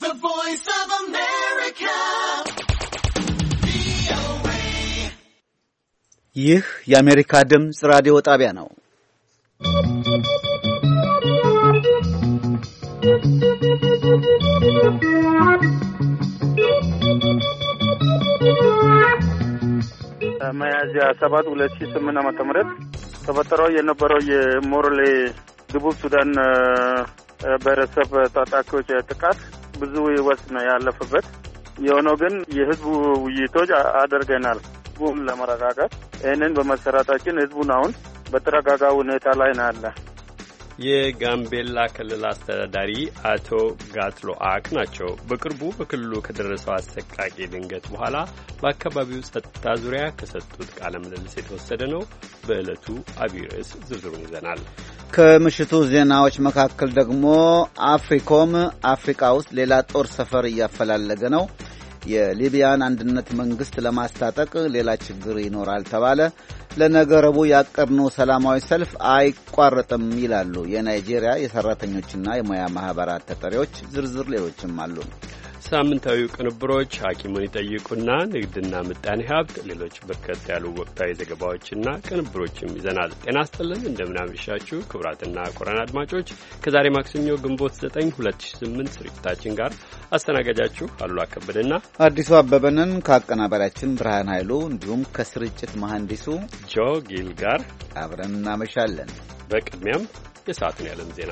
The Voice of America. ይህ የአሜሪካ ድምጽ ራዲዮ ጣቢያ ነው። ሚያዝያ 7 2008 ዓ.ም ተፈጠረው የነበረው የሞሮሌ ደቡብ ሱዳን ብሔረሰብ ታጣቂዎች ጥቃት ብዙ ህይወት ነው ያለፈበት። የሆነው ግን የህዝቡ ውይይቶች አድርገናል ህዝቡን ለማረጋጋት። ይህንን በመሰረታችን ህዝቡን አሁን በተረጋጋ ሁኔታ ላይ ነው ያለ። የጋምቤላ ክልል አስተዳዳሪ አቶ ጋትሎ አክ ናቸው። በቅርቡ በክልሉ ከደረሰው አሰቃቂ ድንገት በኋላ በአካባቢው ጸጥታ ዙሪያ ከሰጡት ቃለ ምልልስ የተወሰደ ነው። በዕለቱ አብይ ርዕስ ዝርዝሩን ይዘናል። ከምሽቱ ዜናዎች መካከል ደግሞ አፍሪኮም አፍሪካ ውስጥ ሌላ ጦር ሰፈር እያፈላለገ ነው። የሊቢያን አንድነት መንግስት ለማስታጠቅ ሌላ ችግር ይኖራል ተባለ። ለነገ ረቡዕ ያቀድነው ሰላማዊ ሰልፍ አይቋረጥም ይላሉ የናይጄሪያ የሰራተኞችና የሙያ ማህበራት ተጠሪዎች። ዝርዝር ሌሎችም አሉ። ሳምንታዊ ቅንብሮች፣ ሐኪሙን ይጠይቁና ንግድና ምጣኔ ሀብት፣ ሌሎች በርከት ያሉ ወቅታዊ ዘገባዎችና ቅንብሮችም ይዘናል። ጤና ይስጥልን፣ እንደምናመሻችሁ ክቡራትና ክቡራን አድማጮች ከዛሬ ማክሰኞ ግንቦት 9 2008 ስርጭታችን ጋር አስተናጋጃችሁ አሉላ ከበደና አዲሱ አበበንን ከአቀናባሪያችን ብርሃን ኃይሉ እንዲሁም ከስርጭት መሐንዲሱ ጆ ጊል ጋር አብረን እናመሻለን። በቅድሚያም የሰዓቱን የዓለም ዜና።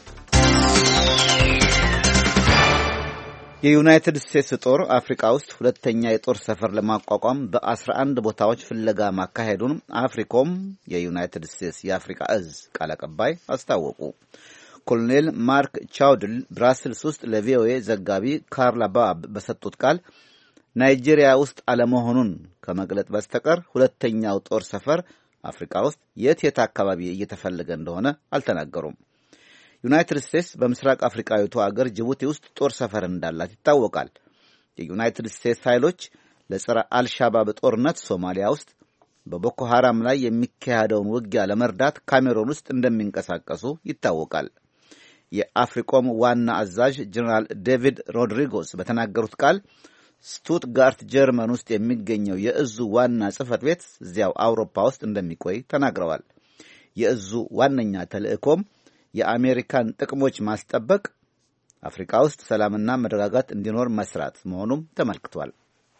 የዩናይትድ ስቴትስ ጦር አፍሪካ ውስጥ ሁለተኛ የጦር ሰፈር ለማቋቋም በ11 ቦታዎች ፍለጋ ማካሄዱን አፍሪኮም የዩናይትድ ስቴትስ የአፍሪካ እዝ ቃል አቀባይ አስታወቁ። ኮሎኔል ማርክ ቻውድል ብራስልስ ውስጥ ለቪኦኤ ዘጋቢ ካርላ ባብ በሰጡት ቃል ናይጄሪያ ውስጥ አለመሆኑን ከመግለጥ በስተቀር ሁለተኛው ጦር ሰፈር አፍሪካ ውስጥ የት አካባቢ እየተፈለገ እንደሆነ አልተናገሩም። ዩናይትድ ስቴትስ በምስራቅ አፍሪካዊቱ አገር ጅቡቲ ውስጥ ጦር ሰፈር እንዳላት ይታወቃል። የዩናይትድ ስቴትስ ኃይሎች ለጸረ አልሻባብ ጦርነት ሶማሊያ ውስጥ በቦኮ ሐራም ላይ የሚካሄደውን ውጊያ ለመርዳት ካሜሮን ውስጥ እንደሚንቀሳቀሱ ይታወቃል። የአፍሪኮም ዋና አዛዥ ጀነራል ዴቪድ ሮድሪጎስ በተናገሩት ቃል ስቱትጋርት ጀርመን ውስጥ የሚገኘው የእዙ ዋና ጽሕፈት ቤት እዚያው አውሮፓ ውስጥ እንደሚቆይ ተናግረዋል። የእዙ ዋነኛ ተልእኮም የአሜሪካን ጥቅሞች ማስጠበቅ፣ አፍሪካ ውስጥ ሰላምና መረጋጋት እንዲኖር መስራት መሆኑም ተመልክቷል።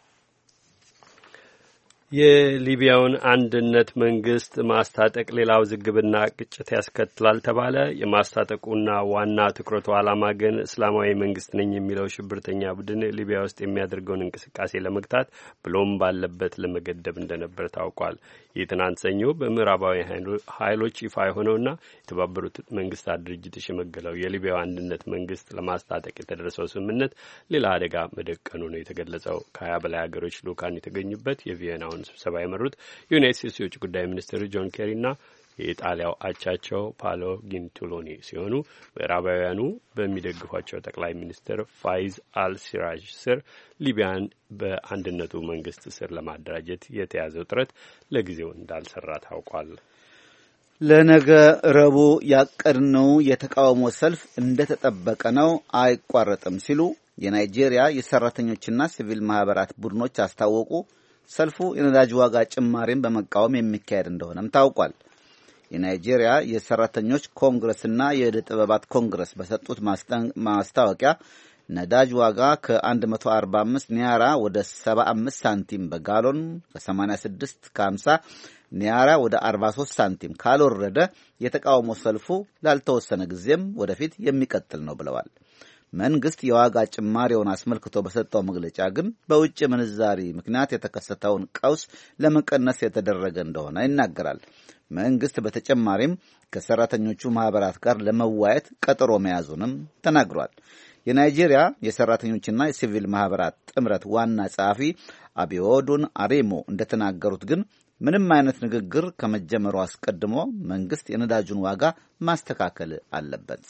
የሊቢያውን አንድነት መንግስት ማስታጠቅ ሌላው ውዝግብና ግጭት ያስከትላል ተባለ። የማስታጠቁና ዋና ትኩረቱ ዓላማ ግን እስላማዊ መንግስት ነኝ የሚለው ሽብርተኛ ቡድን ሊቢያ ውስጥ የሚያደርገውን እንቅስቃሴ ለመግታት ብሎም ባለበት ለመገደብ እንደነበር ታውቋል። ይህ ትናንት ሰኞ በምዕራባዊ ኃይሎች ይፋ የሆነውና የተባበሩት መንግስታት ድርጅት የሸመገለው የሊቢያው አንድነት መንግስት ለማስታጠቅ የተደረሰው ስምምነት ሌላ አደጋ መደቀኑ ነው የተገለጸው። ከ20 በላይ ሀገሮች ልኡካን የተገኙበት የቪየናው ስብሰባ የመሩት የዩናይትድ ስቴትስ የውጭ ጉዳይ ሚኒስትር ጆን ኬሪና የኢጣሊያው አቻቸው ፓሎ ጌንቲሎኒ ሲሆኑ ምዕራባውያኑ በሚደግፏቸው ጠቅላይ ሚኒስትር ፋይዝ አልሲራጅ ስር ሊቢያን በአንድነቱ መንግስት ስር ለማደራጀት የተያዘው ጥረት ለጊዜው እንዳልሰራ ታውቋል። ለነገ ረቡዕ ያቀድነው የተቃውሞ ሰልፍ እንደተጠበቀ ነው፣ አይቋረጥም ሲሉ የናይጄሪያ የሰራተኞችና ሲቪል ማህበራት ቡድኖች አስታወቁ። ሰልፉ የነዳጅ ዋጋ ጭማሪን በመቃወም የሚካሄድ እንደሆነም ታውቋል። የናይጄሪያ የሰራተኞች ኮንግረስና የዕደ ጥበባት ኮንግረስ በሰጡት ማስታወቂያ ነዳጅ ዋጋ ከ145 ኒያራ ወደ 75 ሳንቲም በጋሎን ከ86 ከ50 ኒያራ ወደ 43 ሳንቲም ካልወረደ የተቃውሞ ሰልፉ ላልተወሰነ ጊዜም ወደፊት የሚቀጥል ነው ብለዋል። መንግስት የዋጋ ጭማሪውን አስመልክቶ በሰጠው መግለጫ ግን በውጭ ምንዛሪ ምክንያት የተከሰተውን ቀውስ ለመቀነስ የተደረገ እንደሆነ ይናገራል። መንግስት በተጨማሪም ከሰራተኞቹ ማህበራት ጋር ለመዋየት ቀጠሮ መያዙንም ተናግሯል። የናይጄሪያ የሰራተኞችና የሲቪል ማህበራት ጥምረት ዋና ጸሐፊ አቢዮዱን አሬሞ እንደተናገሩት ግን ምንም አይነት ንግግር ከመጀመሩ አስቀድሞ መንግስት የነዳጁን ዋጋ ማስተካከል አለበት።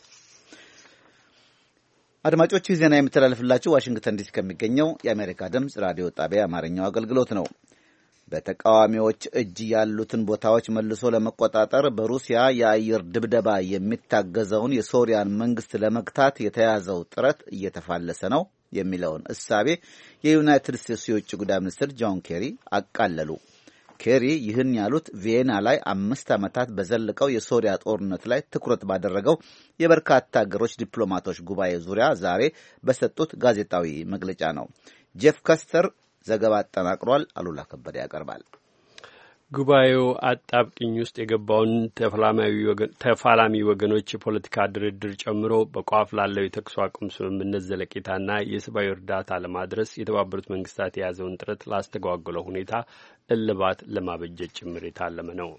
አድማጮች ዜና የምተላለፍላችሁ ዋሽንግተን ዲሲ ከሚገኘው የአሜሪካ ድምጽ ራዲዮ ጣቢያ አማርኛው አገልግሎት ነው። በተቃዋሚዎች እጅ ያሉትን ቦታዎች መልሶ ለመቆጣጠር በሩሲያ የአየር ድብደባ የሚታገዘውን የሶሪያን መንግስት ለመግታት የተያዘው ጥረት እየተፋለሰ ነው የሚለውን እሳቤ የዩናይትድ ስቴትስ የውጭ ጉዳይ ሚኒስትር ጆን ኬሪ አቃለሉ። ኬሪ ይህን ያሉት ቪየና ላይ 5 ዓመታት በዘለቀው የሶሪያ ጦርነት ላይ ትኩረት ባደረገው የበርካታ አገሮች ዲፕሎማቶች ጉባኤ ዙሪያ ዛሬ በሰጡት ጋዜጣዊ መግለጫ ነው። ጄፍ ከስተር ዘገባ አጠናቅሯል። አሉላ ከበደ ያቀርባል። ጉባኤው አጣብቂኝ ውስጥ የገባውን ተፋላሚ ወገኖች የፖለቲካ ድርድር ጨምሮ በቋፍ ላለው የተኩስ አቁም ስምምነት ዘለቄታና የሰብአዊ እርዳታ ለማድረስ የተባበሩት መንግስታት የያዘውን ጥረት ላስተጓጎለው ሁኔታ እልባት ለማበጀት ጭምር የታለመ ነው።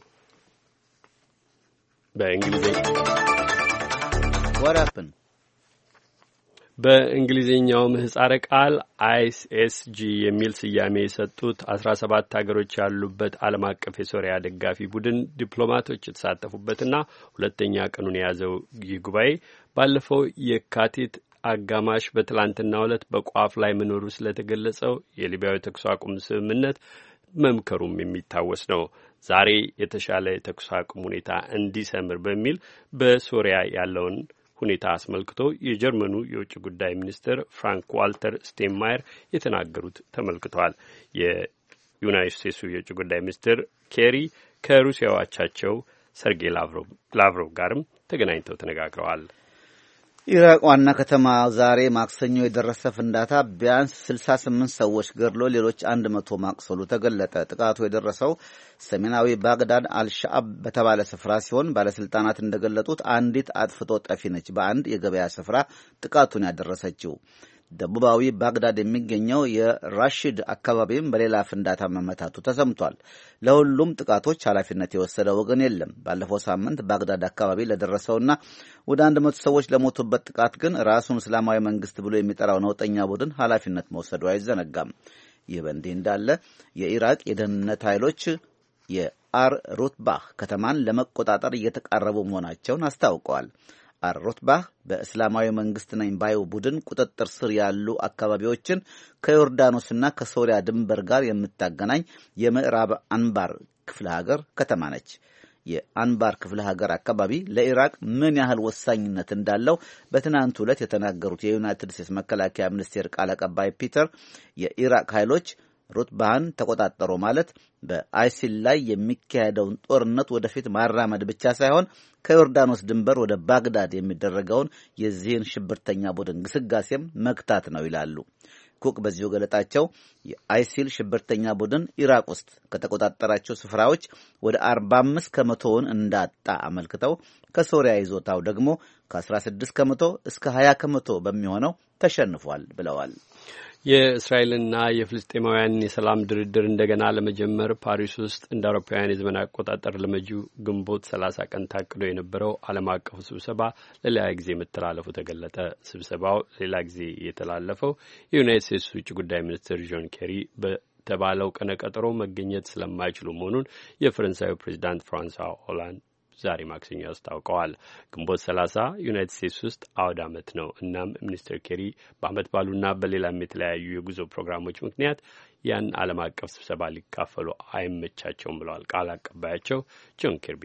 በእንግሊዝኛው ምህጻረ ቃል አይኤስጂ የሚል ስያሜ የሰጡት 17 ሀገሮች ያሉበት ዓለም አቀፍ የሶሪያ ደጋፊ ቡድን ዲፕሎማቶች የተሳተፉበትና ሁለተኛ ቀኑን የያዘው ይህ ጉባኤ ባለፈው የካቲት አጋማሽ በትላንትናው ዕለት በቋፍ ላይ መኖሩ ስለተገለጸው የሊቢያው የተኩስ አቁም ስምምነት መምከሩም የሚታወስ ነው። ዛሬ የተሻለ የተኩስ አቁም ሁኔታ እንዲሰምር በሚል በሶሪያ ያለውን ሁኔታ አስመልክቶ የጀርመኑ የውጭ ጉዳይ ሚኒስትር ፍራንክ ዋልተር ስቴንማየር የተናገሩት ተመልክቷል። የዩናይትድ ስቴትሱ የውጭ ጉዳይ ሚኒስትር ኬሪ ከሩሲያው አቻቸው ሰርጌይ ላቭሮቭ ጋርም ተገናኝተው ተነጋግረዋል። ኢራቅ ዋና ከተማ ዛሬ ማክሰኞ የደረሰ ፍንዳታ ቢያንስ 68 ሰዎች ገድሎ ሌሎች 100 ማቁሰሉ ተገለጠ። ጥቃቱ የደረሰው ሰሜናዊ ባግዳድ አልሻአብ በተባለ ስፍራ ሲሆን ባለስልጣናት እንደገለጡት አንዲት አጥፍቶ ጠፊ ነች በአንድ የገበያ ስፍራ ጥቃቱን ያደረሰችው። ደቡባዊ ባግዳድ የሚገኘው የራሺድ አካባቢም በሌላ ፍንዳታ መመታቱ ተሰምቷል። ለሁሉም ጥቃቶች ኃላፊነት የወሰደ ወገን የለም። ባለፈው ሳምንት ባግዳድ አካባቢ ለደረሰውና ወደ 100 ሰዎች ለሞቱበት ጥቃት ግን ራሱን እስላማዊ መንግስት ብሎ የሚጠራው ነውጠኛ ቡድን ኃላፊነት መውሰዱ አይዘነጋም። ይህ በእንዲህ እንዳለ የኢራቅ የደህንነት ኃይሎች የአር ሩትባህ ከተማን ለመቆጣጠር እየተቃረቡ መሆናቸውን አስታውቀዋል። አር-ሩትባህ በእስላማዊ መንግስት ነኝ ባዩ ቡድን ቁጥጥር ስር ያሉ አካባቢዎችን ከዮርዳኖስና ከሶሪያ ድንበር ጋር የምታገናኝ የምዕራብ አንባር ክፍለ ሀገር ከተማ ነች። የአንባር ክፍለ ሀገር አካባቢ ለኢራቅ ምን ያህል ወሳኝነት እንዳለው በትናንቱ ዕለት የተናገሩት የዩናይትድ ስቴትስ መከላከያ ሚኒስቴር ቃል አቀባይ ፒተር የኢራቅ ኃይሎች ሩትባህን ተቆጣጠሩ ማለት በአይሲል ላይ የሚካሄደውን ጦርነት ወደፊት ማራመድ ብቻ ሳይሆን ከዮርዳኖስ ድንበር ወደ ባግዳድ የሚደረገውን የዚህን ሽብርተኛ ቡድን ግስጋሴም መግታት ነው ይላሉ። ኩክ በዚሁ ገለጣቸው የአይሲል ሽብርተኛ ቡድን ኢራቅ ውስጥ ከተቆጣጠራቸው ስፍራዎች ወደ 45 ከመቶውን እንዳጣ አመልክተው ከሶሪያ ይዞታው ደግሞ ከ16 ከመቶ እስከ 20 ከመቶ በሚሆነው ተሸንፏል ብለዋል። የእስራኤልና የፍልስጤማውያን የሰላም ድርድር እንደገና ለመጀመር ፓሪስ ውስጥ እንደ አውሮፓውያን የዘመን አቆጣጠር ለመጪው ግንቦት 30 ቀን ታቅዶ የነበረው ዓለም አቀፉ ስብሰባ ለሌላ ጊዜ መተላለፉ ተገለጠ። ስብሰባው ሌላ ጊዜ የተላለፈው የዩናይትድ ስቴትስ ውጭ ጉዳይ ሚኒስትር ጆን ኬሪ በተባለው ቀነ ቀጠሮ መገኘት ስለማይችሉ መሆኑን የፈረንሳዩ ፕሬዚዳንት ፍራንሷ ሆላንድ ዛሬ ማክሰኞ አስታውቀዋል። ግንቦት 30 ዩናይትድ ስቴትስ ውስጥ አውድ ዓመት ነው። እናም ሚኒስትር ኬሪ በዓመት ባሉና በሌላም የተለያዩ የጉዞ ፕሮግራሞች ምክንያት ያን ዓለም አቀፍ ስብሰባ ሊካፈሉ አይመቻቸውም ብለዋል ቃል አቀባያቸው ጆን ኪርቢ።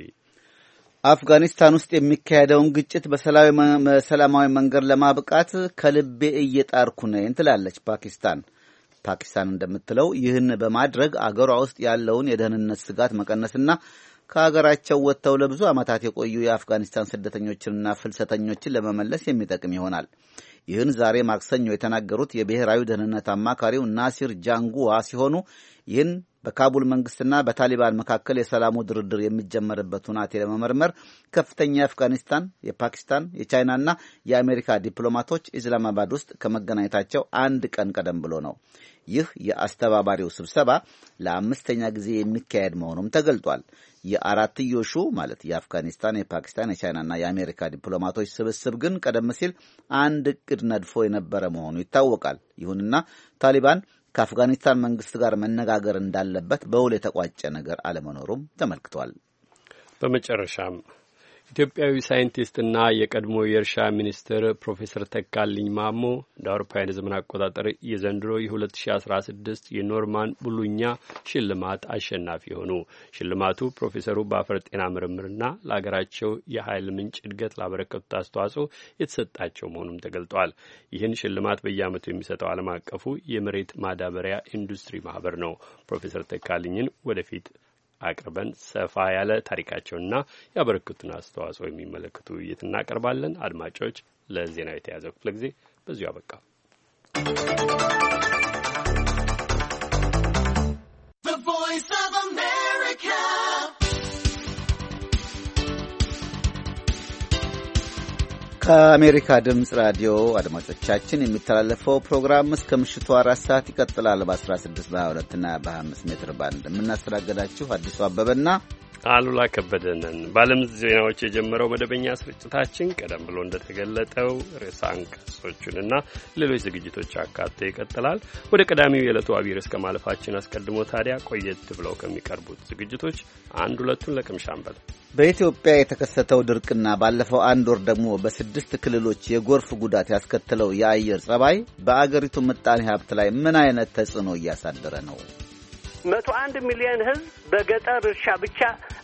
አፍጋኒስታን ውስጥ የሚካሄደውን ግጭት በሰላማዊ መንገድ ለማብቃት ከልቤ እየጣርኩ ነኝ ትላለች ፓኪስታን። ፓኪስታን እንደምትለው ይህን በማድረግ አገሯ ውስጥ ያለውን የደህንነት ስጋት መቀነስና ከሀገራቸው ወጥተው ለብዙ ዓመታት የቆዩ የአፍጋኒስታን ስደተኞችንና ፍልሰተኞችን ለመመለስ የሚጠቅም ይሆናል። ይህን ዛሬ ማክሰኞ የተናገሩት የብሔራዊ ደህንነት አማካሪው ናሲር ጃንጉዋ ሲሆኑ ይህን በካቡል መንግስትና በታሊባን መካከል የሰላሙ ድርድር የሚጀመርበት ሁናቴ ለመመርመር ከፍተኛ የአፍጋኒስታን፣ የፓኪስታን፣ የቻይናና የአሜሪካ ዲፕሎማቶች ኢስላማባድ ውስጥ ከመገናኘታቸው አንድ ቀን ቀደም ብሎ ነው። ይህ የአስተባባሪው ስብሰባ ለ5ኛ ጊዜ የሚካሄድ መሆኑም ተገልጧል። የአራትዮሹ ማለት የአፍጋኒስታን፣ የፓኪስታን፣ የቻይናና የአሜሪካ ዲፕሎማቶች ስብስብ ግን ቀደም ሲል አንድ እቅድ ነድፎ የነበረ መሆኑ ይታወቃል። ይሁንና ታሊባን ከአፍጋኒስታን መንግስት ጋር መነጋገር እንዳለበት በውል የተቋጨ ነገር አለመኖሩም ተመልክቷል። በመጨረሻም ኢትዮጵያዊ ሳይንቲስትና የቀድሞ የእርሻ ሚኒስትር ፕሮፌሰር ተካልኝ ማሞ እንደ አውሮፓውያን ዘመን አቆጣጠር የዘንድሮ የ2016 የኖርማን ቡሉኛ ሽልማት አሸናፊ ሆኑ። ሽልማቱ ፕሮፌሰሩ በአፈር ጤና ምርምርና ለሀገራቸው የኃይል ምንጭ እድገት ላበረከቱት አስተዋጽኦ የተሰጣቸው መሆኑም ተገልጧል። ይህን ሽልማት በየዓመቱ የሚሰጠው ዓለም አቀፉ የመሬት ማዳበሪያ ኢንዱስትሪ ማህበር ነው። ፕሮፌሰር ተካልኝን ወደፊት አቅርበን ሰፋ ያለ ታሪካቸውንና ያበረከቱን አስተዋጽኦ የሚመለከቱ ውይይት እናቀርባለን። አድማጮች፣ ለዜናው የተያዘው ክፍለ ጊዜ በዚሁ አበቃ። ከአሜሪካ ድምፅ ራዲዮ አድማጮቻችን የሚተላለፈው ፕሮግራም እስከ ምሽቱ 4 ሰዓት ይቀጥላል። በ16 በ22 እና በ25 ሜትር ባንድ የምናስተናገዳችሁ አዲሱ አበበና አሉላ ከበደንን። በዓለም ዜናዎች የጀመረው መደበኛ ስርጭታችን ቀደም ብሎ እንደተገለጠው ርዕሰ አንቀጾቹንና ሌሎች ዝግጅቶች አካቶ ይቀጥላል። ወደ ቀዳሚው የዕለቱ አብይ ርዕስ ከማለፋችን አስቀድሞ ታዲያ ቆየት ብለው ከሚቀርቡት ዝግጅቶች አንድ ሁለቱን ለቅምሻ እንበል። በኢትዮጵያ የተከሰተው ድርቅና ባለፈው አንድ ወር ደግሞ በ6 ክልሎች የጎርፍ ጉዳት ያስከተለው የአየር ጸባይ በአገሪቱ ምጣኔ ሀብት ላይ ምን አይነት ተጽዕኖ እያሳደረ ነው? 101 ሚሊዮን ሕዝብ በገጠር እርሻ ብቻ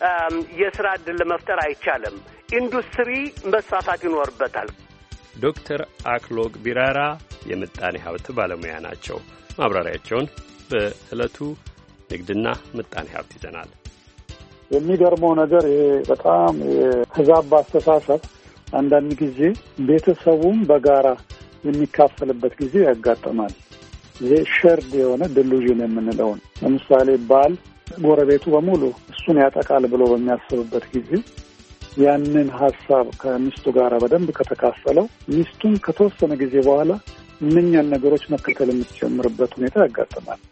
የስራ ዕድል ለመፍጠር አይቻልም። ኢንዱስትሪ መስፋፋት ይኖርበታል። ዶክተር አክሎግ ቢራራ የምጣኔ ሀብት ባለሙያ ናቸው። ማብራሪያቸውን በዕለቱ ንግድና ምጣኔ ሀብት ይዘናል። የሚገርመው ነገር ይሄ በጣም ተዛባ አስተሳሰብ አንዳንድ ጊዜ ቤተሰቡም በጋራ የሚካፈልበት ጊዜ ያጋጥማል። ይሄ ሸርድ የሆነ ዲሉዥን የምንለው ለምሳሌ ባል ጎረቤቱ በሙሉ እሱን ያጠቃል ብሎ በሚያስብበት ጊዜ ያንን ሀሳብ ከሚስቱ ጋር በደንብ ከተካፈለው ሚስቱን ከተወሰነ ጊዜ በኋላ እነኛን ነገሮች መከተል የምትጀምርበት ሁኔታ ያጋጥማል።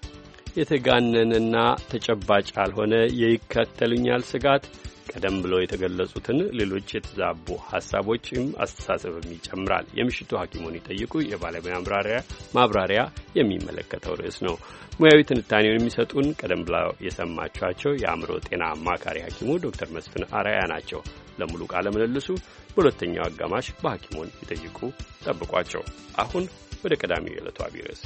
የተጋነንና ተጨባጭ ያልሆነ የይከተሉኛል ስጋት ቀደም ብሎ የተገለጹትን ሌሎች የተዛቡ ሀሳቦችም አስተሳሰብም ይጨምራል። የምሽቱ ሐኪሙን ይጠይቁ የባለሙያ ማብራሪያ የሚመለከተው ርዕስ ነው። ሙያዊ ትንታኔውን የሚሰጡን ቀደም ብለው የሰማችኋቸው የአእምሮ ጤና አማካሪ ሐኪሙ ዶክተር መስፍን አርአያ ናቸው። ለሙሉ ቃለ ምልልሱ በሁለተኛው አጋማሽ በሐኪሙን ይጠይቁ ጠብቋቸው። አሁን ወደ ቀዳሚው የዕለቱ አብይ ርዕስ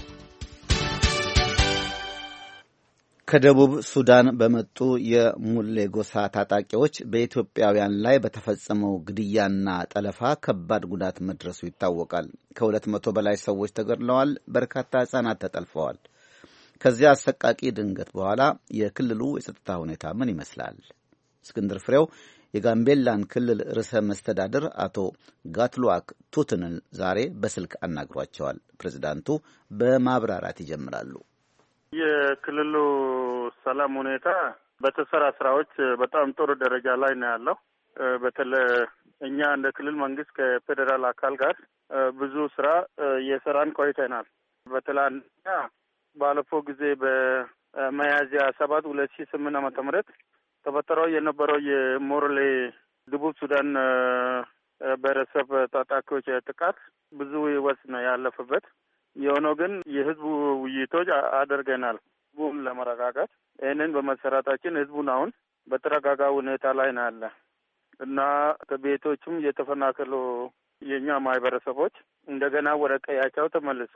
ከደቡብ ሱዳን በመጡ የሙሌ ጎሳ ታጣቂዎች በኢትዮጵያውያን ላይ በተፈጸመው ግድያና ጠለፋ ከባድ ጉዳት መድረሱ ይታወቃል። ከ200 በላይ ሰዎች ተገድለዋል። በርካታ ሕፃናት ተጠልፈዋል። ከዚያ አሰቃቂ ድንገት በኋላ የክልሉ የጸጥታ ሁኔታ ምን ይመስላል? እስክንድር ፍሬው የጋምቤላን ክልል ርዕሰ መስተዳድር አቶ ጋትሉአክ ቱትንን ዛሬ በስልክ አናግሯቸዋል። ፕሬዝዳንቱ በማብራራት ይጀምራሉ። የክልሉ ሰላም ሁኔታ በተሰራ ስራዎች በጣም ጥሩ ደረጃ ላይ ነው ያለው። በተለይ እኛ እንደ ክልል መንግስት ከፌዴራል አካል ጋር ብዙ ስራ የሰራን ቆይተናል። በተለይ ባለፈው ጊዜ በሚያዝያ 7 2008 ዓ.ም ተፈጠረው የነበረው የሞሮሌ ደቡብ ሱዳን ብሔረሰብ ታጣቂዎች ጥቃት ብዙ ህይወት ነው ያለፈበት። የሆነው ግን የህዝቡ ውይይቶች አድርገናል ህዝቡን ለመረጋጋት። ይህንን በመሰራታችን ህዝቡን አሁን በተረጋጋ ሁኔታ ላይ ነው ያለ እና ከቤቶቹም የተፈናቀሉ የኛ ማህበረሰቦች እንደገና ወደ ቀያቸው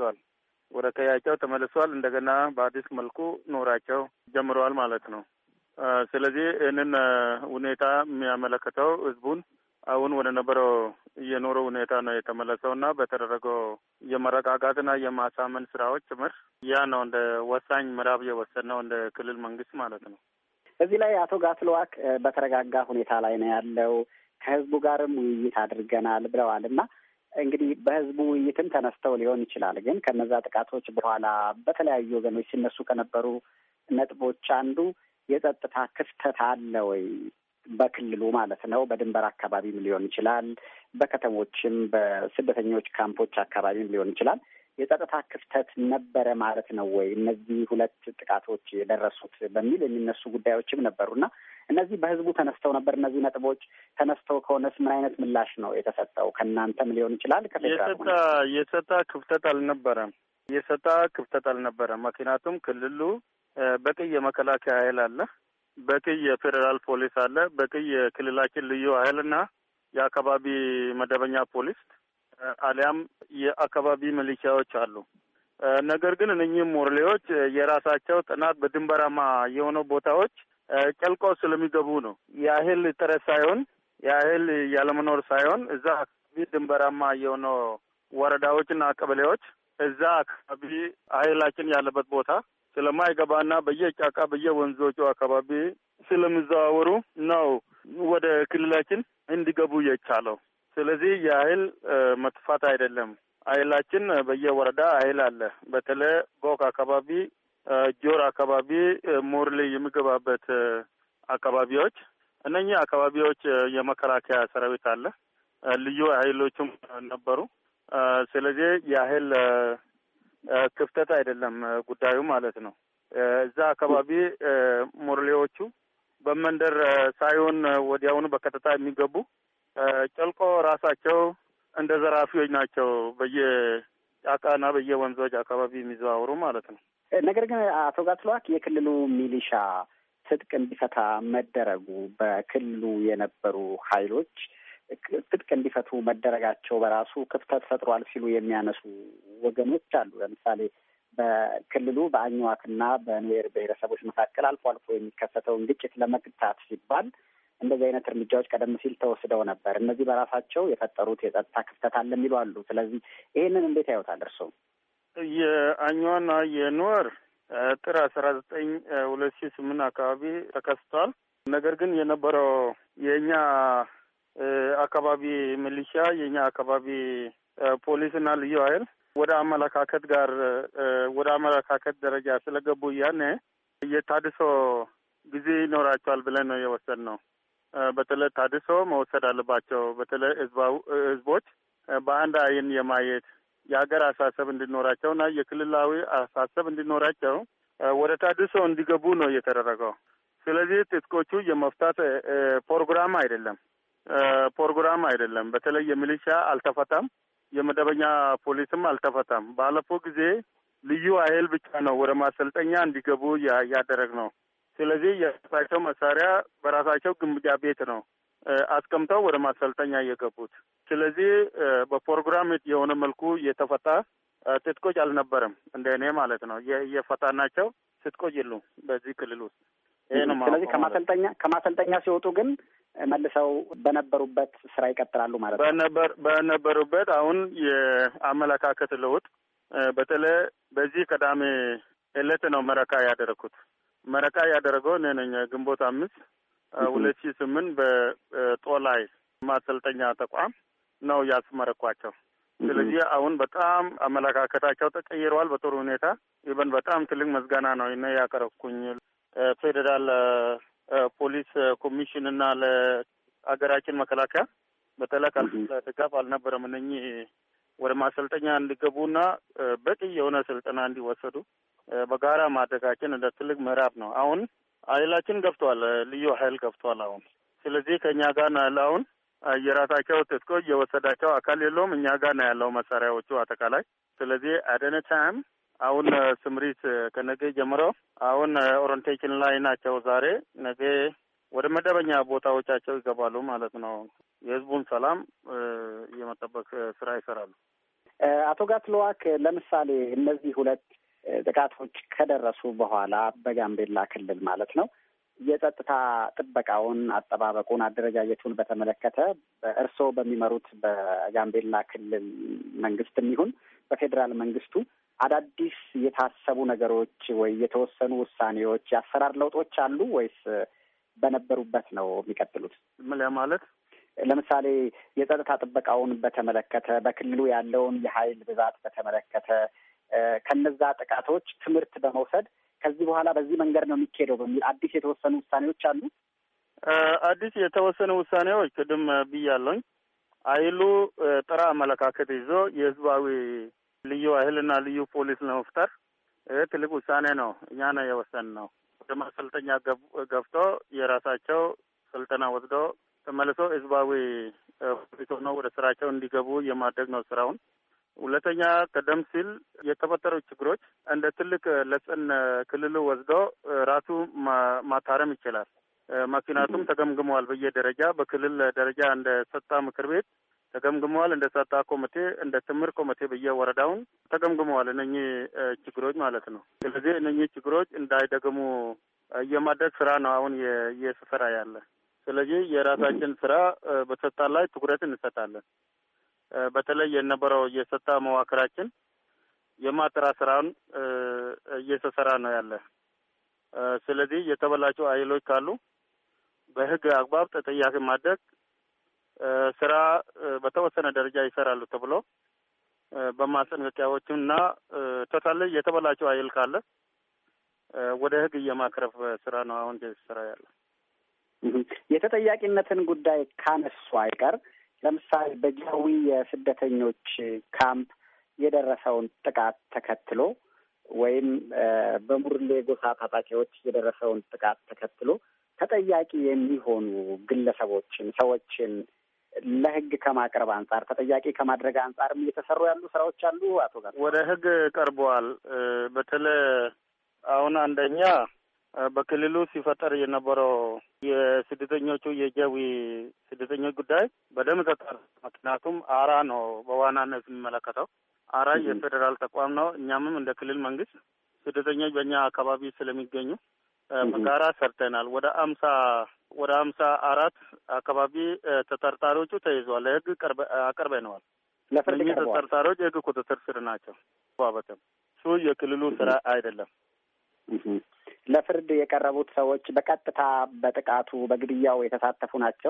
ተመልሰዋል። እንደገና በአዲስ መልኩ ኖራቸው ጀምረዋል ማለት ነው። ስለዚህ ይህንን ሁኔታ የሚያመለክተው ህዝቡን አሁን ወደ ነበረው የኖረ ሁኔታ ነው የተመለሰውና በተደረገው የመረጋጋትና የማሳመን ስራዎች ጭምር ያ ነው እንደ ወሳኝ ምዕራፍ የወሰነው እንደ ክልል መንግስት ማለት ነው። እዚህ ላይ አቶ ጋትሉአክ በተረጋጋ ሁኔታ ላይ ነው ያለው፣ ከህዝቡ ጋርም ውይይት አድርገናል ብለዋል እና እንግዲህ በህዝቡ ውይይትም ተነስተው ሊሆን ይችላል። ግን ከነዛ ጥቃቶች በኋላ በተለያዩ ወገኖች ሲነሱ ከነበሩ ነጥቦች አንዱ የጸጥታ ክፍተት አለ ወይ በክልሉ ማለት ነው። በድንበር አካባቢም ሊሆን ይችላል፣ በከተሞችም በስደተኞች ካምፖች አካባቢም ሊሆን ይችላል። የጸጥታ ክፍተት ነበረ ማለት ነው ወይ እነዚህ ሁለት ጥቃቶች የደረሱት በሚል የሚነሱ ጉዳዮችም ነበሩና እነዚህ በህዝቡ ተነስተው ነበር። እነዚህ ነጥቦች ተነስተው ከሆነስ ምን አይነት ምላሽ ነው የተሰጠው? ከእናንተም ሊሆን ይችላል። የጸጥታ ክፍተት አልነበረም። ምክንያቱም ክልሉ በቂ የመከላከያ ኃይል አለ፣ በቂ የፌዴራል ፖሊስ አለ፣ በቂ የክልላችን ልዩ ኃይልና የአካባቢ መደበኛ ፖሊስ አሊያም የአካባቢ ሚሊሻዎች አሉ። ነገር ግን እነኚህ ሞርሌዎች የራሳቸው ጥናት በድንበራማ የሆኑ ቦታዎች ጨልቆ ስለሚገቡ ነው። የኃይል ጥረት ሳይሆን የኃይል ያለመኖር ሳይሆን እዛ አካባቢ ድንበራማ የሆኑ ወረዳዎችና ቀበሌዎች እዛ አካባቢ ኃይላችን ያለበት ቦታ ስለማይገባና በየጫካ በየወንዞቹ አካባቢ ስለሚዘዋወሩ ነው ወደ ክልላችን እንዲገቡ የቻለው። ስለዚህ የኃይል መጥፋት አይደለም። ኃይላችን በየወረዳ ኃይል አለ። በተለይ ቦክ አካባቢ፣ ጆር አካባቢ ሞርሌ የሚገባበት አካባቢዎች እነኚህ አካባቢዎች የመከላከያ ሰራዊት አለ፣ ልዩ ኃይሎችም ነበሩ። ስለዚህ የኃይል ክፍተት አይደለም ጉዳዩ ማለት ነው። እዛ አካባቢ ሞርሌዎቹ በመንደር ሳይሆን ወዲያውኑ በቀጥታ የሚገቡ ጨልቆ ራሳቸው እንደ ዘራፊዎች ናቸው በየጫካና በየወንዞች አካባቢ የሚዘዋወሩ ማለት ነው። ነገር ግን አቶ ጋትለዋክ የክልሉ ሚሊሻ ትጥቅ እንዲፈታ መደረጉ በክልሉ የነበሩ ኃይሎች ትጥቅ እንዲፈቱ መደረጋቸው በራሱ ክፍተት ፈጥሯል ሲሉ የሚያነሱ ወገኖች አሉ። ለምሳሌ በክልሉ በአኝዋክና በኑዌር ብሔረሰቦች መካከል አልፎ አልፎ የሚከሰተውን ግጭት ለመግታት ሲባል እንደዚህ አይነት እርምጃዎች ቀደም ሲል ተወስደው ነበር። እነዚህ በራሳቸው የፈጠሩት የጸጥታ ክፍተት አለ የሚሉ አሉ። ስለዚህ ይህንን እንዴት ያዩታል እርስዎ? የአኝዋና የኑዌር ጥር 19/2008 አካባቢ ተከስቷል። ነገር ግን የነበረው የእኛ አካባቢ ሚሊሻ የእኛ አካባቢ ፖሊስና ልዩ ኃይል ወደ አመለካከት ደረጃ ስለገቡ ያኔ የታድሶ ጊዜ ይኖራቸዋል ብለን ነው የወሰድነው። በተለይ ታድሶ መውሰድ አለባቸው። በተለይ ህዝቦች በአንድ አይን የማየት የሀገር አሳሰብ እንዲኖራቸውና የክልላዊ አሳሰብ እንዲኖራቸው ወደ ታድሶ እንዲገቡ ነው የተደረገው። ስለዚህ ትጥቆቹ የመፍታት ፕሮግራም አይደለም። በተለይ የሚሊሻ አልተፈታም፣ የመደበኛ ፖሊስም አልተፈታም። ባለፈው ጊዜ ልዩ ኃይል ብቻ ነው ወደ ማሰልጠኛ እንዲገቡ ያደረግነው። ስለዚህ የራሳቸው መሳሪያ በራሳቸው ግምጃ ቤት ነው አስቀምጠው ወደ ማሰልጠኛ የገቡት። ስለዚህ በፕሮግራም የሆነ መልኩ የተፈታ ትጥቆች አልነበረም፣ እንደ እኔ ማለት ነው። የፈታናቸው ትጥቆች የሉም በዚህ ክልል ውስጥ። ስለዚህ ከማሰልጠኛ ሲወጡ ግን መልሰው በነበሩበት ስራ ይቀጥላሉ ማለት ነው። በነበሩበት አሁን የአመለካከት ለውጥ በተለይ በዚህ ቅዳሜ ዕለት ነው መረቃ ያደረኩት። መረቃ ያደረገው እኔ ነኝ። ግንቦት 5/2008 በጦላይ ማሰልጠኛ ተቋም ነው ያስመረኳቸው። ስለዚህ አሁን በጣም አመለካከታቸው ተቀይረዋል በጥሩ ሁኔታ። ይበን በጣም ትልቅ መስጋና ነው እኔ ያቀረብኩኝ ፌዴራል ፖሊስ ኮሚሽን እና ለሀገራችን መከላከያ በተለይ ድጋፍ አልነበረም። እነኚህ ወደ ማሰልጠኛ እንዲገቡና በቂ የሆነ ስልጠና እንዲወሰዱ በጋራ ማድረጋችን እንደ ትልቅ ምዕራፍ ነው። አሁን ኃይላችን ገብቷል፣ ልዩ ኃይል ገብቷል አሁን። ስለዚህ ከእኛ ጋር ነው ያለው። አሁን የራሳቸው ትጥቆች የወሰዳቸው አካል የለውም፣ እኛ ጋር ነው ያለው መሳሪያዎቹ አጠቃላይ። ስለዚህ አደነታም አሁን ስምሪት ከነገ ጀምረው አሁን ኦሪንቴሽን ላይ ናቸው። ዛሬ ነገ ወደ መደበኛ ቦታዎቻቸው ይገባሉ ማለት ነው። የህዝቡን ሰላም የመጠበቅ ስራ ይሰራሉ። አቶ ጋትለዋክ ለምሳሌ እነዚህ ሁለት ጥቃቶች ከደረሱ በኋላ በጋምቤላ ክልል ማለት ነው የጸጥታ ጥበቃውን፣ አጠባበቁን፣ አደረጃጀቱን በተመለከተ እርስዎ በሚመሩት በጋምቤላ ክልል መንግስትም ይሁን በፌዴራል መንግስቱ አዳዲስ የታሰቡ ነገሮች ወይ የተወሰኑ ውሳኔዎች፣ የአሰራር ለውጦች አሉ ወይስ በነበሩበት ነው የሚቀጥሉት? ማለት ለምሳሌ የጸጥታ ጥበቃውን በተመለከተ በክልሉ ያለውን የኃይል ብዛት በተመለከተ ከነዛ ጥቃቶች ትምህርት በመውሰድ ከዚህ በኋላ በዚህ መንገድ ነው የሚካሄደው በሚል አዲስ የተወሰኑ ውሳኔዎች አሉ። አዲስ የተወሰኑ ውሳኔዎች ቅድም ብያለሁኝ። ኃይሉ ጥራ አመለካከት ይዞ የህዝባዊ ልዩ ኃይልና ልዩ ፖሊስ ለመፍጠር ትልቅ ውሳኔ ነው። እኛ ነው የወሰንነው። ወደ ማሰልጠኛ ገብቶ የራሳቸው ስልጠና ወስዶ ተመልሶ ህዝባዊ ፖሊስ ሆነው ወደ ስራቸው እንዲገቡ የማድረግ ነው ስራውን። ሁለተኛ ቀደም ሲል የተፈጠሩ ችግሮች እንደ ትልቅ ለጽን ክልሉ ወስዶ ራሱ ማታረም ይችላል። ምክንያቱም ተገምግመዋል። በየደረጃ በክልል ደረጃ እንደ ጸጥታ ምክር ቤት ተገምግመዋል። እንደ ጸጥታ ኮሚቴ፣ እንደ ትምህርት ኮሚቴ በየወረዳውን ተገምግመዋል። እነኚህ ችግሮች ማለት ነው። ስለዚህ እነኚህ ችግሮች እንዳይደገሙ የማድረግ ስራ ነው አሁን እየተሰራ ያለ። ስለዚህ የራሳችን ስራ በጸጥታ ላይ ትኩረት እንሰጣለን። በተለይ የነበረው የጸጥታ መዋቅራችን የማጥራት ስራውን እየተሰራ ነው ያለ። ስለዚህ የተበላሹ ኃይሎች ካሉ በህግ አግባብ ተጠያቂ ማድረግ ስራ በተወሰነ ደረጃ ይሰራሉ ተብሎ በማስጠንቀቂያዎችና ተታለይ የተበላሹ ኃይል ካለ ወደ ህግ የማቅረብ ስራ ነው አሁን እየተሰራ ያለ። የተጠያቂነትን ጉዳይ ካነሱ አይቀር ለምሳሌ በጃዊ የስደተኞች ካምፕ የደረሰውን ጥቃት ተከትሎ ወይም በሙርሌ ጎሳ ታጣቂዎች የደረሰውን ጥቃት ተከትሎ ተጠያቂ የሚሆኑ ግለሰቦችን፣ ሰዎችን ለህግ ከማቅረብ አንጻር ተጠያቂ ከማድረግ አንጻርም እየተሰሩ ያሉ ስራዎች አሉ። አቶ ጋር ወደ ህግ ቀርበዋል። በተለይ አሁን አንደኛ በክልሉ ሲፈጠር የነበረው የስደተኞቹ የጃዊ ስደተኞች ጉዳይ በደንብ ተጣራ። ምክንያቱም አራ ነው በዋናነት የሚመለከተው። አራ የፌዴራል ተቋም ነው። እኛም እንደ ክልል መንግስት ስደተኞች በእኛ አካባቢ ስለሚገኙ በጋራ ሰርተናል። ወደ 54 አካባቢ ተጠርጣሪዎቹ ተይዘዋል። ለህግ አቅርበነዋል። ለፍርድ ቀርበዋል። ተጠርጣሪዎች የህግ ቁጥጥር ስር ናቸው። ባበተም እሱ የክልሉ ስራ አይደለም። ለፍርድ የቀረቡት ሰዎች በቀጥታ በጥቃቱ በግድያው የተሳተፉ ናቸው።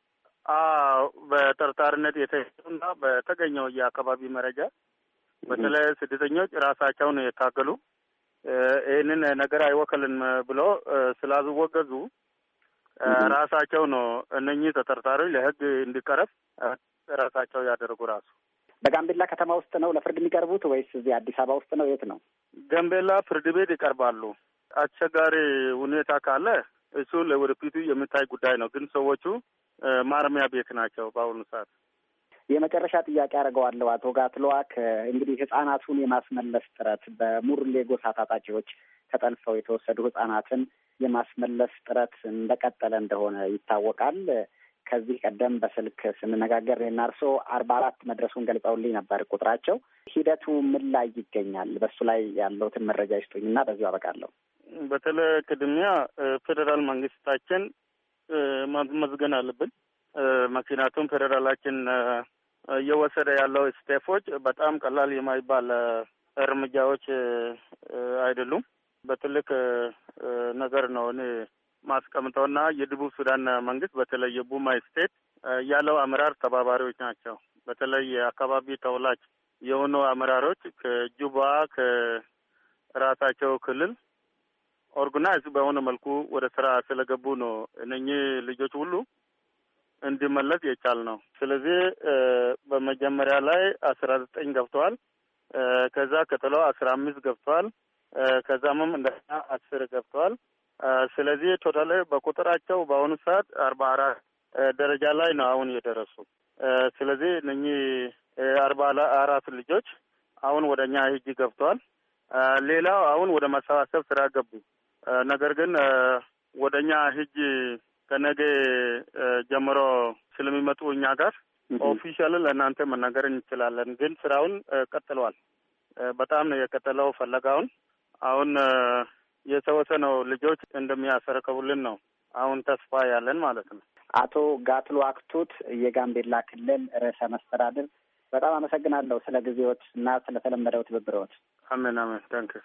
በጠርጣሪነት የተያዙና በተገኘው የአካባቢ መረጃ በተለይ ስደተኞች ራሳቸውን የታገሉ ይህንን ነገር አይወከልም ብሎ ስላልወገዙ ራሳቸው ነው እነኚህ ተጠርጣሪዎች ለህግ እንዲቀረብ ራሳቸው ያደረጉ። ራሱ በጋምቤላ ከተማ ውስጥ ነው ለፍርድ የሚቀርቡት ወይስ እዚህ አዲስ አበባ ውስጥ ነው? የት ነው? ጋምቤላ ፍርድ ቤት ይቀርባሉ። አስቸጋሪ ሁኔታ ካለ እሱ ለወደፊቱ የሚታይ ጉዳይ ነው። ግን ሰዎቹ ማረሚያ ቤት ናቸው በአሁኑ ሰዓት። የመጨረሻ ጥያቄ አደርገዋለሁ። አቶ ጋትለዋክ እንግዲህ ህጻናቱን የማስመለስ ጥረት በሙርሌ ጎሳ ታጣቂዎች ተጠልፈው የተወሰዱ ህጻናትን የማስመለስ ጥረት እንደቀጠለ እንደሆነ ይታወቃል። ከዚህ ቀደም በስልክ ስንነጋገር የናርሶ 44 መድረሱን ገልጸውልኝ ነበር ቁጥራቸው። ሂደቱ ምን ላይ ይገኛል? በሱ ላይ ያለውትን መረጃ ይስጡኝና በዚሁ አበቃለሁ። በተለይ ቅድሚያ ፌዴራል መንግስታችን ማመስገን አለብን። ምክንያቱም ፌዴራላችን እየወሰደ ያለው ስቴፖች በጣም ቀላል የማይባል እርምጃዎች አይደሉም። በትልቅ ነገር ነው እኔ ማስቀምጠውና የደቡብ ሱዳን መንግስት በተለይ የቡማ ስቴት ያለው አመራር ተባባሪዎች ናቸው። በተለይ የአካባቢ ተወላጅ የሆኑ አመራሮች ከጁባ ከራሳቸው ክልል ኦርጋናይዝ በሆነ መልኩ ወደ ስራ ስለገቡ ነው እነኚህ ልጆች ሁሉ እንዲመለስ የቻል ነው። ስለዚህ በመጀመሪያ ላይ 19 ገብተዋል። ከዛ ከተለው 15 ገብተዋል። ከዛም እንደገና 10 ገብተዋል። ስለዚህ ቶታል በቁጥራቸው በአሁኑ ሰዓት 44 ደረጃ ላይ ነው አሁን የደረሱ። ስለዚህ እነኚህ 44 ልጆች አሁን ወደኛ ሂጂ ገብተዋል። ሌላው አሁን ወደ ማሰባሰብ ስራ ገቡ። ነገር ግን ወደኛ ሂጂ ከነገ ጀምሮ ስለሚመጡ እኛ ጋር ኦፊሻል ለእናንተ መናገር እንችላለን። ግን ስራውን ቀጥለዋል። በጣም ነው የቀጠለው ፈለጋውን። አሁን የተወሰነው ልጆች እንደሚያሰረከቡልን ነው አሁን ተስፋ ያለን ማለት ነው። አቶ ጋትለዋክ ቱት የጋምቤላ ክልል ርዕሰ መስተዳድር፣ በጣም አመሰግናለሁ ስለ ጊዜዎት እና ስለተለመደው ትብብሮት። አሜን አሜን። ታንክ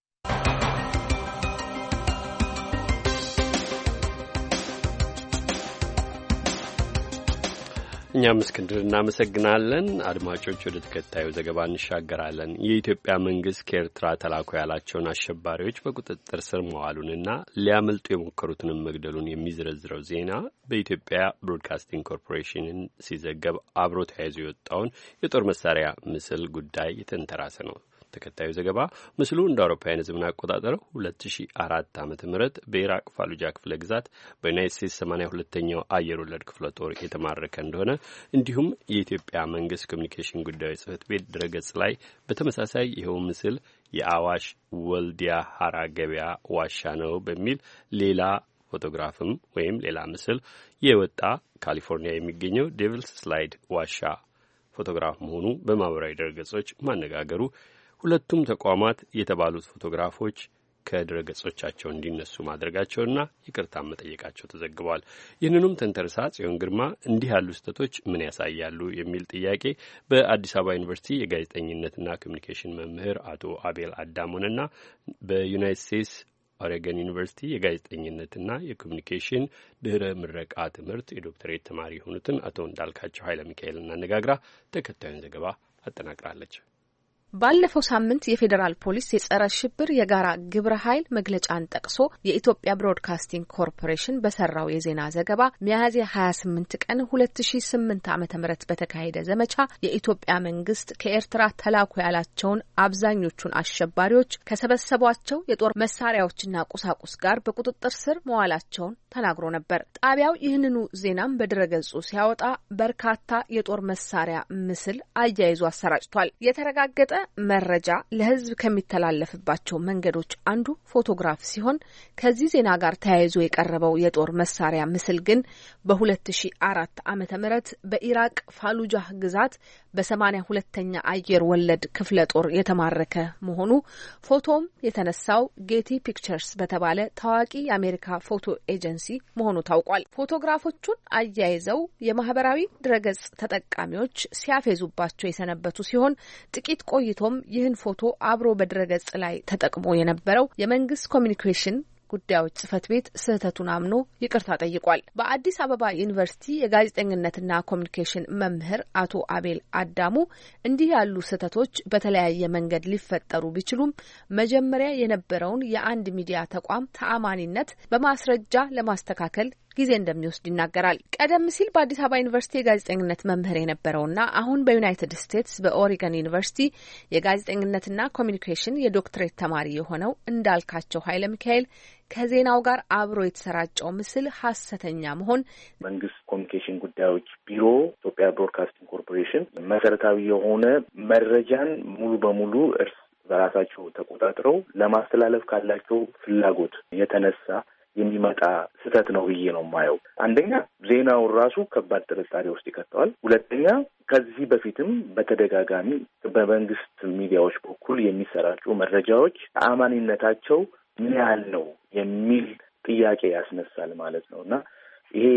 እኛም እስክንድር እናመሰግናለን። አድማጮች ወደ ተከታዩ ዘገባ እንሻገራለን። የኢትዮጵያ መንግስት ከኤርትራ ተላኩ ያላቸውን አሸባሪዎች በቁጥጥር ስር መዋሉንና ሊያመልጡ የሞከሩትንም መግደሉን የሚዘረዝረው ዜና በኢትዮጵያ ብሮድካስቲንግ ኮርፖሬሽንን ሲዘገብ አብሮ ተያይዞ የወጣውን የጦር መሳሪያ ምስል ጉዳይ የተንተራሰ ነው። ተከታዩ ዘገባ ምስሉ እንደ አውሮፓውያን ዘመን አቆጣጠር 2004 ዓ.ም በኢራቅ ፋሉጃ ክፍለ ግዛት በዩናይትድ ስቴትስ 82ኛው አየር ወለድ ክፍለ ጦር የተማረከ እንደሆነ እንዲሁም የኢትዮጵያ መንግስት ኮሚኒኬሽን ጉዳዮች ጽሕፈት ቤት ድረገጽ ላይ በተመሳሳይ ይኸው ምስል የአዋሽ ወልዲያ ሀራ ገበያ ዋሻ ነው በሚል ሌላ ፎቶግራፍም ወይም ሌላ ምስል የወጣ ካሊፎርኒያ የሚገኘው ዴቪልስ ስላይድ ዋሻ ፎቶግራፍ መሆኑ በማህበራዊ ድረገጾች ማነጋገሩ ሁለቱም ተቋማት የተባሉት ፎቶግራፎች ከድረገጾቻቸው እንዲነሱ ማድረጋቸውና ይቅርታ መጠየቃቸው ተዘግቧል። ይህንኑም ተንተርሳ ጽዮን ግርማ እንዲህ ያሉ ስህተቶች ምን ያሳያሉ የሚል ጥያቄ በአዲስ አበባ ዩኒቨርሲቲ የጋዜጠኝነትና ኮሚኒኬሽን መምህር አቶ አቤል አዳሙንና በዩናይትድ ስቴትስ ኦሬገን ዩኒቨርሲቲ የጋዜጠኝነትና የኮሚኒኬሽን ድህረ ምረቃ ትምህርት የዶክተሬት ተማሪ የሆኑትን አቶ እንዳልካቸው ኃይለ ሚካኤልን አነጋግራ ተከታዩን ዘገባ አጠናቅራለች። ባለፈው ሳምንት የፌዴራል ፖሊስ የጸረ ሽብር የጋራ ግብረ ኃይል መግለጫን ጠቅሶ የኢትዮጵያ ብሮድካስቲንግ ኮርፖሬሽን በሰራው የዜና ዘገባ ሚያዝያ 28 ቀን 2008 ዓ.ም በተካሄደ ዘመቻ የኢትዮጵያ መንግስት ከኤርትራ ተላኩ ያላቸውን አብዛኞቹን አሸባሪዎች ከሰበሰቧቸው የጦር መሳሪያዎችና ቁሳቁስ ጋር በቁጥጥር ስር መዋላቸውን ተናግሮ ነበር። ጣቢያው ይህንኑ ዜናም በድረገጹ ሲያወጣ በርካታ የጦር መሳሪያ ምስል አያይዞ አሰራጭቷል። የተረጋገጠ መረጃ ለሕዝብ ከሚተላለፍባቸው መንገዶች አንዱ ፎቶግራፍ ሲሆን ከዚህ ዜና ጋር ተያይዞ የቀረበው የጦር መሳሪያ ምስል ግን በ2004 ዓመተ ምህረት በኢራቅ ፋሉጃህ ግዛት በ82ኛ አየር ወለድ ክፍለ ጦር የተማረከ መሆኑ ፎቶም የተነሳው ጌቲ ፒክቸርስ በተባለ ታዋቂ የአሜሪካ ፎቶ ኤጀንሲ መሆኑ ታውቋል። ፎቶግራፎቹን አያይዘው የማህበራዊ ድረገጽ ተጠቃሚዎች ሲያፌዙባቸው የሰነበቱ ሲሆን ጥቂት ቆይቶም ይህን ፎቶ አብሮ በድረገጽ ላይ ተጠቅሞ የነበረው የመንግስት ኮሚኒኬሽን ጉዳዮች ጽህፈት ቤት ስህተቱን አምኖ ይቅርታ ጠይቋል። በአዲስ አበባ ዩኒቨርሲቲ የጋዜጠኝነትና ኮሚኒኬሽን መምህር አቶ አቤል አዳሙ እንዲህ ያሉ ስህተቶች በተለያየ መንገድ ሊፈጠሩ ቢችሉም መጀመሪያ የነበረውን የአንድ ሚዲያ ተቋም ተአማኒነት በማስረጃ ለማስተካከል ጊዜ እንደሚወስድ ይናገራል። ቀደም ሲል በአዲስ አበባ ዩኒቨርሲቲ የጋዜጠኝነት መምህር የነበረውና አሁን በዩናይትድ ስቴትስ በኦሪገን ዩኒቨርሲቲ የጋዜጠኝነትና ኮሚኒኬሽን የዶክትሬት ተማሪ የሆነው እንዳልካቸው ኃይለ ሚካኤል ከዜናው ጋር አብሮ የተሰራጨው ምስል ሐሰተኛ መሆን መንግስት ኮሚኒኬሽን ጉዳዮች ቢሮ ኢትዮጵያ ብሮድካስቲንግ ኮርፖሬሽን መሰረታዊ የሆነ መረጃን ሙሉ በሙሉ እርስ በራሳቸው ተቆጣጥረው ለማስተላለፍ ካላቸው ፍላጎት የተነሳ የሚመጣ ስህተት ነው ብዬ ነው የማየው። አንደኛ ዜናውን ራሱ ከባድ ጥርጣሬ ውስጥ ይከተዋል። ሁለተኛ ከዚህ በፊትም በተደጋጋሚ በመንግስት ሚዲያዎች በኩል የሚሰራጩ መረጃዎች ተአማኒነታቸው ምን ያህል ነው የሚል ጥያቄ ያስነሳል ማለት ነው እና ይሄ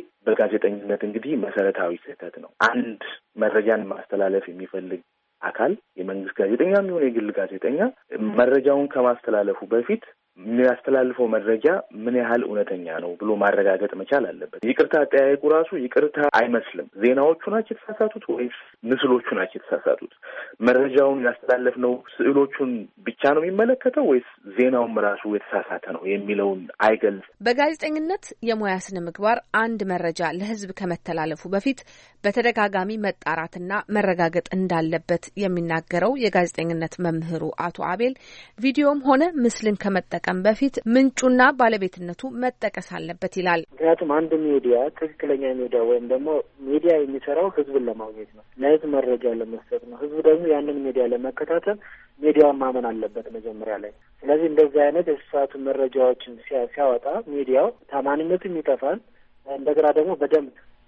በጋዜጠኝነት እንግዲህ መሰረታዊ ስህተት ነው። አንድ መረጃን ማስተላለፍ የሚፈልግ አካል የመንግስት ጋዜጠኛም ይሁን የግል ጋዜጠኛ መረጃውን ከማስተላለፉ በፊት የሚያስተላልፈው መረጃ ምን ያህል እውነተኛ ነው ብሎ ማረጋገጥ መቻል አለበት። ይቅርታ አጠያየቁ ራሱ ይቅርታ አይመስልም። ዜናዎቹ ናቸው የተሳሳቱት ወይስ ምስሎቹ ናቸው የተሳሳቱት? መረጃውን ያስተላለፍነው ስዕሎቹን ብቻ ነው የሚመለከተው ወይስ ዜናውም ራሱ የተሳሳተ ነው የሚለውን አይገልጽ። በጋዜጠኝነት የሙያ ስነ ምግባር አንድ መረጃ ለሕዝብ ከመተላለፉ በፊት በተደጋጋሚ መጣራትና መረጋገጥ እንዳለበት የሚናገረው የጋዜጠኝነት መምህሩ አቶ አቤል ቪዲዮም ሆነ ምስልን ከመጠቀም በፊት ምንጩና ባለቤትነቱ መጠቀስ አለበት ይላል። ምክንያቱም አንድ ሚዲያ ትክክለኛ ሚዲያ ወይም ደግሞ ሚዲያ የሚሰራው ህዝብን ለማግኘት ነው፣ ለህዝብ መረጃ ለመስጠት ነው። ህዝቡ ደግሞ ያንን ሚዲያ ለመከታተል ሚዲያውን ማመን አለበት መጀመሪያ ላይ። ስለዚህ እንደዚህ አይነት የተሳሳቱ መረጃዎችን ሲያወጣ ሚዲያው ታማኝነቱም ይጠፋል። እንደገና ደግሞ በደንብ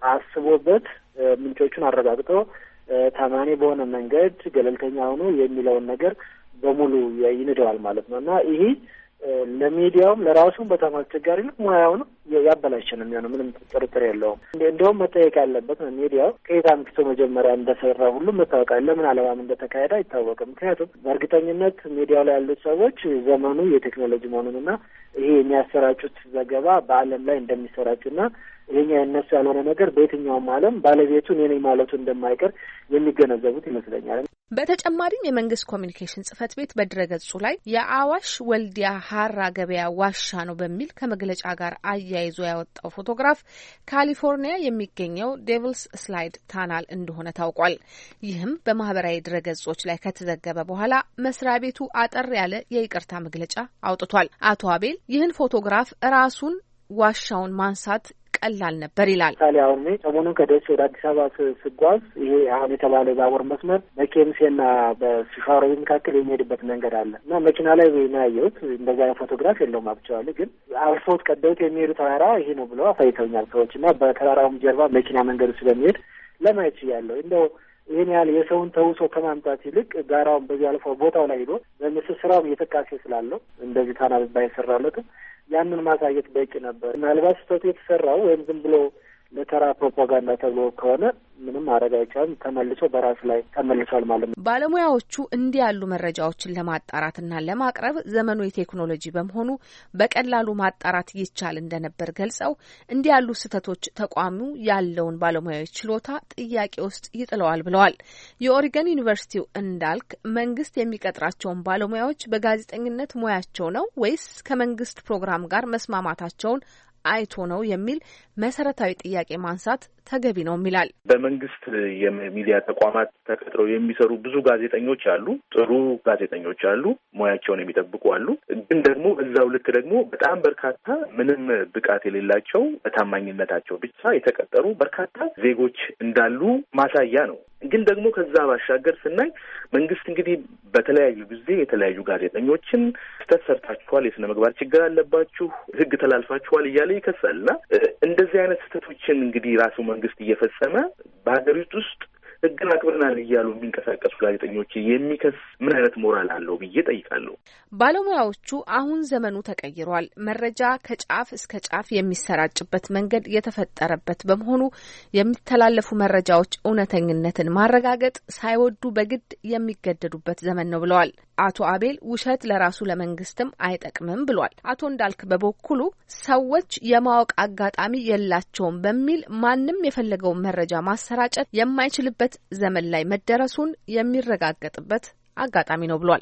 አስቦበት ምንጮቹን አረጋግጦ ታማኒ በሆነ መንገድ ገለልተኛ ሆኖ የሚለውን ነገር በሙሉ ይንደዋል ማለት ነው እና ይሄ ለሚዲያውም ለራሱም በጣም አስቸጋሪ ነው። ሙያውንም ያበላሸ ነው የሚሆነው። ምንም ጥርጥር የለውም። እንደውም መጠየቅ ያለበት ነው ሚዲያው ከየት አምጥቶ መጀመሪያ እንደሰራ ሁሉም መታወቅ አለ። ለምን ዓላማም እንደተካሄደ አይታወቅም። ምክንያቱም በእርግጠኝነት ሚዲያው ላይ ያሉት ሰዎች ዘመኑ የቴክኖሎጂ መሆኑንና ይሄ የሚያሰራጩት ዘገባ በዓለም ላይ እንደሚሰራጩና ይሄኛ የነሱ ያልሆነ ነገር በየትኛውም ዓለም ባለቤቱ እኔ ነኝ ማለቱ እንደማይቀር የሚገነዘቡት ይመስለኛል። በተጨማሪም የመንግስት ኮሚኒኬሽን ጽህፈት ቤት በድረገጹ ላይ የአዋሽ ወልዲያ ሀራ ገበያ ዋሻ ነው በሚል ከመግለጫ ጋር አያይዞ ያወጣው ፎቶግራፍ ካሊፎርኒያ የሚገኘው ዴቪልስ ስላይድ ታናል እንደሆነ ታውቋል። ይህም በማህበራዊ ድረገጾች ላይ ከተዘገበ በኋላ መስሪያ ቤቱ አጠር ያለ የይቅርታ መግለጫ አውጥቷል። አቶ አቤል ይህን ፎቶግራፍ ራሱን ዋሻውን ማንሳት ቀላል ነበር ይላል። ታዲያ አሁን ሰሞኑን ከደሴ ወደ አዲስ አበባ ስጓዝ ይሄ አሁን የተባለ ባቡር መስመር በኬምሴና በሲፋሮ መካከል የሚሄድበት መንገድ አለ እና መኪና ላይ ነው ያየሁት። እንደዛ ፎቶግራፍ የለውም አብቻለሁ፣ ግን አልፎት ቀደውት የሚሄዱ ተራራ ይሄ ነው ብለው አሳይተውኛል ሰዎች እና በተራራውም ጀርባ መኪና መንገዱ ስለሚሄድ ለማየት ይችላል። እንደው ይህን ያህል የሰውን ተውሶ ከማምጣት ይልቅ ጋራውን በዚህ አልፎ ቦታው ላይ ሄዶ በምስል ስራውን እየተካሴ ስላለው እንደዚህ ታናል ባይሰራለትም ያንን ማሳየት በቂ ነበር። ምናልባት ስህተቱ የተሰራው ወይም ዝም ብሎ ለተራ ፕሮፓጋንዳ ተብሎ ከሆነ ምንም ማድረግ አይቻልም። ተመልሶ በራስ ላይ ተመልሷል ማለት ነው። ባለሙያዎቹ እንዲህ ያሉ መረጃዎችን ለማጣራትና ለማቅረብ ዘመኑ የቴክኖሎጂ በመሆኑ በቀላሉ ማጣራት ይቻል እንደነበር ገልጸው እንዲህ ያሉ ስህተቶች ተቋሙ ያለውን ባለሙያዎች ችሎታ ጥያቄ ውስጥ ይጥለዋል ብለዋል። የኦሪገን ዩኒቨርሲቲው እንዳልክ መንግስት የሚቀጥራቸውን ባለሙያዎች በጋዜጠኝነት ሙያቸው ነው ወይስ ከመንግስት ፕሮግራም ጋር መስማማታቸውን አይቶ ነው የሚል መሰረታዊ ጥያቄ ማንሳት ተገቢ ነው ይላል። በመንግስት የሚዲያ ተቋማት ተቀጥረው የሚሰሩ ብዙ ጋዜጠኞች አሉ፣ ጥሩ ጋዜጠኞች አሉ፣ ሙያቸውን የሚጠብቁ አሉ። ግን ደግሞ እዛው ልክ ደግሞ በጣም በርካታ ምንም ብቃት የሌላቸው በታማኝነታቸው ብቻ የተቀጠሩ በርካታ ዜጎች እንዳሉ ማሳያ ነው። ግን ደግሞ ከዛ ባሻገር ስናይ መንግስት እንግዲህ በተለያዩ ጊዜ የተለያዩ ጋዜጠኞችን ስህተት ሰርታችኋል፣ የስነ ምግባር ችግር አለባችሁ፣ ሕግ ተላልፋችኋል እያለ ይከሳልና እንደዚህ አይነት ስህተቶችን እንግዲህ ራሱ መንግስት እየፈጸመ በሀገሪቱ ውስጥ ሕግን አክብረናል እያሉ የሚንቀሳቀሱ ጋዜጠኞች የሚከስ ምን አይነት ሞራል አለው ብዬ ጠይቃለሁ። ባለሙያዎቹ አሁን ዘመኑ ተቀይሯል፣ መረጃ ከጫፍ እስከ ጫፍ የሚሰራጭበት መንገድ የተፈጠረበት በመሆኑ የሚተላለፉ መረጃዎች እውነተኝነትን ማረጋገጥ ሳይወዱ በግድ የሚገደዱበት ዘመን ነው ብለዋል። አቶ አቤል ውሸት ለራሱ ለመንግስትም አይጠቅምም ብሏል። አቶ እንዳልክ በበኩሉ ሰዎች የማወቅ አጋጣሚ የላቸውም በሚል ማንም የፈለገውን መረጃ ማሰራጨት የማይችልበት ዘመን ላይ መደረሱን የሚረጋገጥበት አጋጣሚ ነው ብሏል።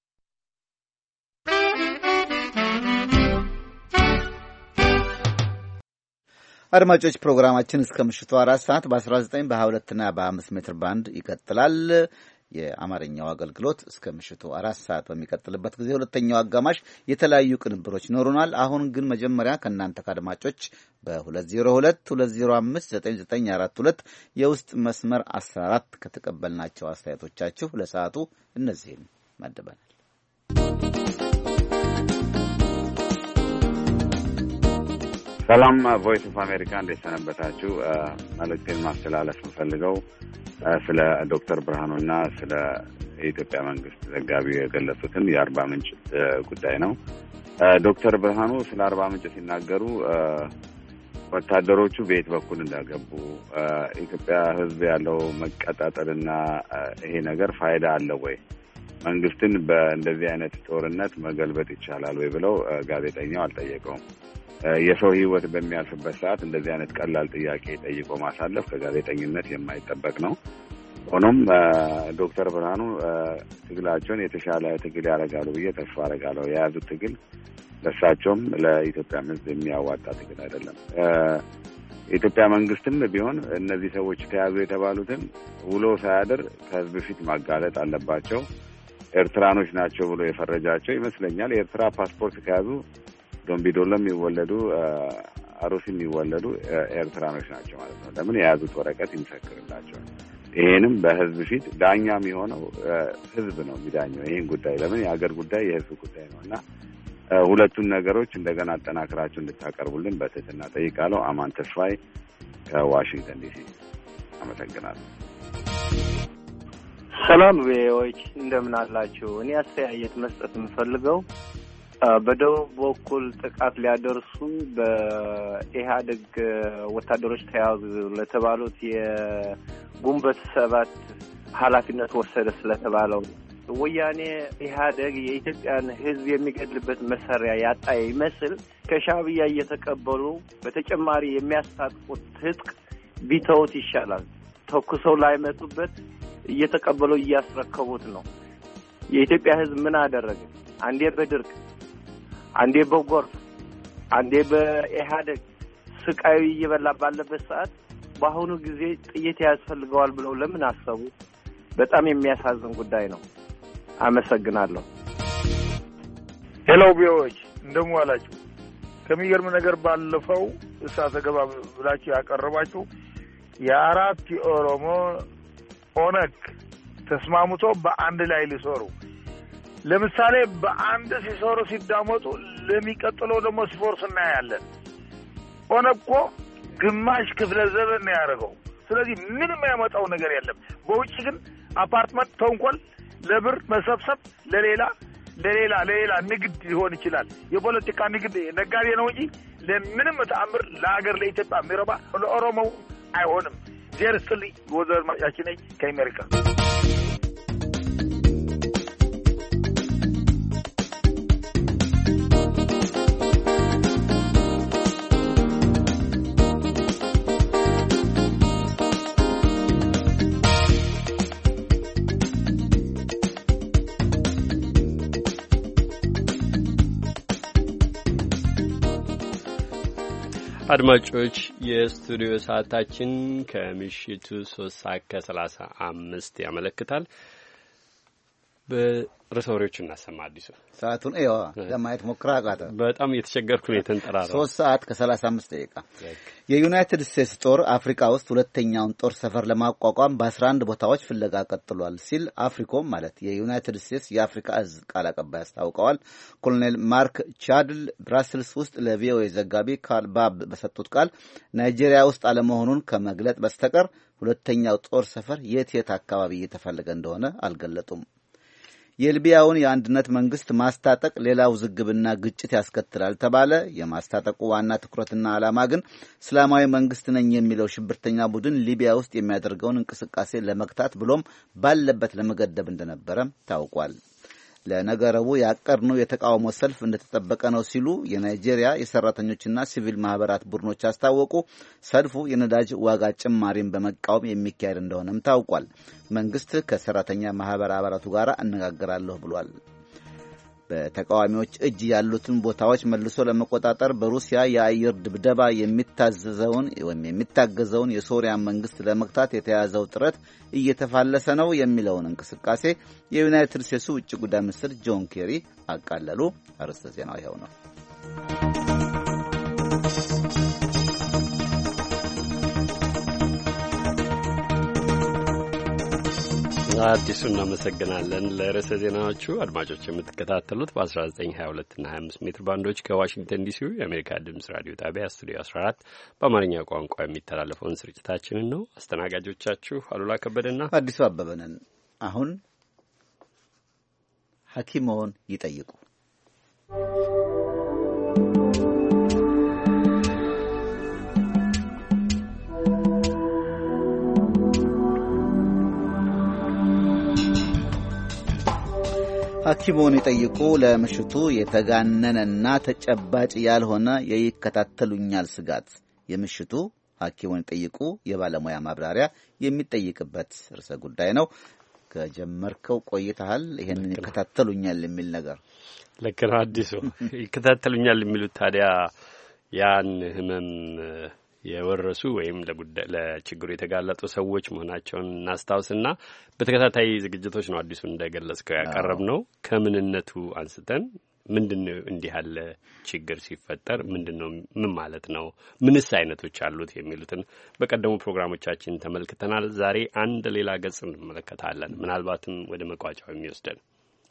አድማጮች ፕሮግራማችን እስከ ምሽቱ 4 ሰዓት በ19 በ22 እና በ5 ሜትር ባንድ ይቀጥላል። የአማርኛው አገልግሎት እስከ ምሽቱ 4 ሰዓት በሚቀጥልበት ጊዜ ሁለተኛው አጋማሽ የተለያዩ ቅንብሮች ይኖሩናል። አሁን ግን መጀመሪያ ከእናንተ ከአድማጮች በ2022059942 የውስጥ መስመር 14 ከተቀበልናቸው አስተያየቶቻችሁ ለሰዓቱ እነዚህን መደበናል። ሰላም ቮይስ ኦፍ አሜሪካ እንዴት ሰነበታችሁ? መልእክቴን ማስተላለፍ የምፈልገው ስለ ዶክተር ብርሃኑና ስለ የኢትዮጵያ መንግስት ዘጋቢ የገለጹትን የአርባ ምንጭ ጉዳይ ነው። ዶክተር ብርሃኑ ስለ አርባ ምንጭ ሲናገሩ ወታደሮቹ በየት በኩል እንዳገቡ ኢትዮጵያ ሕዝብ ያለው መቀጣጠልና ይሄ ነገር ፋይዳ አለው ወይ? መንግስትን በእንደዚህ አይነት ጦርነት መገልበጥ ይቻላል ወይ ብለው ጋዜጠኛው አልጠየቀውም። የሰው ህይወት በሚያልፍበት ሰዓት እንደዚህ አይነት ቀላል ጥያቄ ጠይቆ ማሳለፍ ከጋዜጠኝነት የማይጠበቅ ነው። ሆኖም ዶክተር ብርሃኑ ትግላቸውን የተሻለ ትግል ያደርጋሉ ብዬ ተስፋ አደርጋለሁ። የያዙት ትግል ለእሳቸውም ለኢትዮጵያ ሕዝብ የሚያዋጣ ትግል አይደለም። የኢትዮጵያ መንግስትም ቢሆን እነዚህ ሰዎች ተያዙ የተባሉትን ውሎ ሳያድር ከህዝብ ፊት ማጋለጥ አለባቸው። ኤርትራኖች ናቸው ብሎ የፈረጃቸው ይመስለኛል። የኤርትራ ፓስፖርት ከያዙ ዶምቢዶሎ የሚወለዱ አሩሲ የሚወለዱ ኤርትራኖች ናቸው ማለት ነው። ለምን የያዙት ወረቀት ይመሰክርላቸዋል። ይሄንም በህዝብ ፊት ዳኛ የሚሆነው ህዝብ ነው የሚዳኘው ይሄን ጉዳይ። ለምን የሀገር ጉዳይ የህዝብ ጉዳይ ነው እና ሁለቱን ነገሮች እንደገና አጠናክራችሁ እንድታቀርቡልን በትህትና ጠይቃለሁ። አማን ተስፋይ ከዋሽንግተን ዲሲ አመሰግናለሁ። ሰላም ቪኦኤዎች እንደምን አላችሁ? እኔ አስተያየት መስጠት የምፈልገው በደቡብ በኩል ጥቃት ሊያደርሱ በኢህአዴግ ወታደሮች ተያዙ ለተባሉት የግንቦት ሰባት ኃላፊነት ወሰደ ስለተባለው ወያኔ ኢህአዴግ የኢትዮጵያን ሕዝብ የሚገድልበት መሳሪያ ያጣ ይመስል ከሻዕቢያ እየተቀበሉ በተጨማሪ የሚያስታጥቁት ትጥቅ ቢተውት ይሻላል። ተኩሰው ላይመጡበት እየተቀበሉ እያስረከቡት ነው። የኢትዮጵያ ሕዝብ ምን አደረገ? አንዴ በድርቅ፣ አንዴ በጎርፍ፣ አንዴ በኢህአዴግ ስቃዩ እየበላ ባለበት ሰዓት በአሁኑ ጊዜ ጥይት ያስፈልገዋል ብለው ለምን አሰቡ? በጣም የሚያሳዝን ጉዳይ ነው። አመሰግናለሁ። ሄሎ ቢዎች እንደምን ዋላችሁ? ከሚገርም ነገር ባለፈው እሳተ ገባ ብላችሁ ያቀረባችሁ የአራት የኦሮሞ ኦነግ ተስማምቶ በአንድ ላይ ሊሰሩ ለምሳሌ በአንድ ሲሰሩ ሲዳመጡ ለሚቀጥለው ደግሞ ስፖርት እናያለን። ኦነግ እኮ ግማሽ ክፍለ ዘመን ነው ያደረገው። ስለዚህ ምንም ያመጣው ነገር የለም። በውጭ ግን አፓርትመንት ተንኮል ለብር መሰብሰብ ለሌላ ንግድ ሊሆን ይችላል። የፖለቲካ ንግድ ነጋዴ ነው እንጂ ለምንም ተአምር ለሀገር ለኢትዮጵያ የሚረባ ለኦሮሞ አይሆንም። ጀርስልኝ ወዘር ማጫችን ነኝ ከአሜሪካ። አድማጮች የስቱዲዮ ሰዓታችን ከምሽቱ 3:35 ያመለክታል። በርዕሰ እናሰማ አዲሱ ሰዓቱን ለማየት ሞክራ አቃተ። በጣም እየተቸገርኩ ነው። የተንጠራራው 3:35 የዩናይትድ ስቴትስ ጦር አፍሪካ ውስጥ ሁለተኛውን ጦር ሰፈር ለማቋቋም በ11 ቦታዎች ፍለጋ ቀጥሏል ሲል አፍሪኮም ማለት የዩናይትድ ስቴትስ የአፍሪካ እዝ ቃል አቀባይ አስታውቀዋል። ኮሎኔል ማርክ ቻድል ብራስልስ ውስጥ ለቪኦኤ ዘጋቢ ካል ባብ በሰጡት ቃል ናይጄሪያ ውስጥ አለመሆኑን ከመግለጥ በስተቀር ሁለተኛው ጦር ሰፈር የት አካባቢ እየተፈለገ እንደሆነ አልገለጡም። የሊቢያውን የአንድነት መንግስት ማስታጠቅ ሌላ ውዝግብና ግጭት ያስከትላል ተባለ። የማስታጠቁ ዋና ትኩረትና ዓላማ ግን እስላማዊ መንግስት ነኝ የሚለው ሽብርተኛ ቡድን ሊቢያ ውስጥ የሚያደርገውን እንቅስቃሴ ለመግታት ብሎም ባለበት ለመገደብ እንደነበረ ታውቋል። ለነገ ረቡዕ ያቀድነው የተቃውሞ ሰልፍ እንደተጠበቀ ነው ሲሉ የናይጄሪያ የሰራተኞችና ሲቪል ማህበራት ቡድኖች አስታወቁ። ሰልፉ የነዳጅ ዋጋ ጭማሪን በመቃወም የሚካሄድ እንደሆነም ታውቋል። መንግስት ከሰራተኛ ማህበር አባላቱ ጋር አነጋግራለሁ ብሏል። በተቃዋሚዎች እጅ ያሉትን ቦታዎች መልሶ ለመቆጣጠር በሩሲያ የአየር ድብደባ የሚታገዘውን የሶሪያ መንግስት ለመግታት የተያዘው ጥረት እየተፋለሰ ነው የሚለውን እንቅስቃሴ የዩናይትድ ስቴትስ ውጭ ጉዳይ ሚኒስትር ጆን ኬሪ አቃለሉ። አርዕስተ ዜናው ይኸው ነው። አዲሱ እናመሰግናለን ለርዕሰ ዜናዎቹ። አድማጮች የምትከታተሉት በ1922 እና 25 ሜትር ባንዶች ከዋሽንግተን ዲሲ የአሜሪካ ድምጽ ራዲዮ ጣቢያ ስቱዲዮ 14 በአማርኛ ቋንቋ የሚተላለፈውን ስርጭታችንን ነው። አስተናጋጆቻችሁ አሉላ ከበደና አዲሱ አበበ ነን። አሁን ሐኪሞን ይጠይቁ ሐኪሞን ይጠይቁ ለምሽቱ የተጋነነና ተጨባጭ ያልሆነ የይከታተሉኛል ስጋት የምሽቱ ሐኪሞን ይጠይቁ የባለሙያ ማብራሪያ የሚጠይቅበት ርዕሰ ጉዳይ ነው። ከጀመርከው ቆይተሃል። ይሄንን ይከታተሉኛል የሚል ነገር ልክ ነው። አዲሱ ይከታተሉኛል የሚሉት ታዲያ ያን ህመም የወረሱ ወይም ለችግሩ የተጋለጡ ሰዎች መሆናቸውን እናስታውስና በተከታታይ ዝግጅቶች ነው አዲሱ እንደገለጽከው ያቀረብ ነው። ከምንነቱ አንስተን ምንድነው እንዲህ ያለ ችግር ሲፈጠር ምንድነው ምን ማለት ነው፣ ምንስ አይነቶች አሉት የሚሉትን በቀደሙ ፕሮግራሞቻችን ተመልክተናል። ዛሬ አንድ ሌላ ገጽ እንመለከታለን፣ ምናልባትም ወደ መቋጫው የሚወስደን።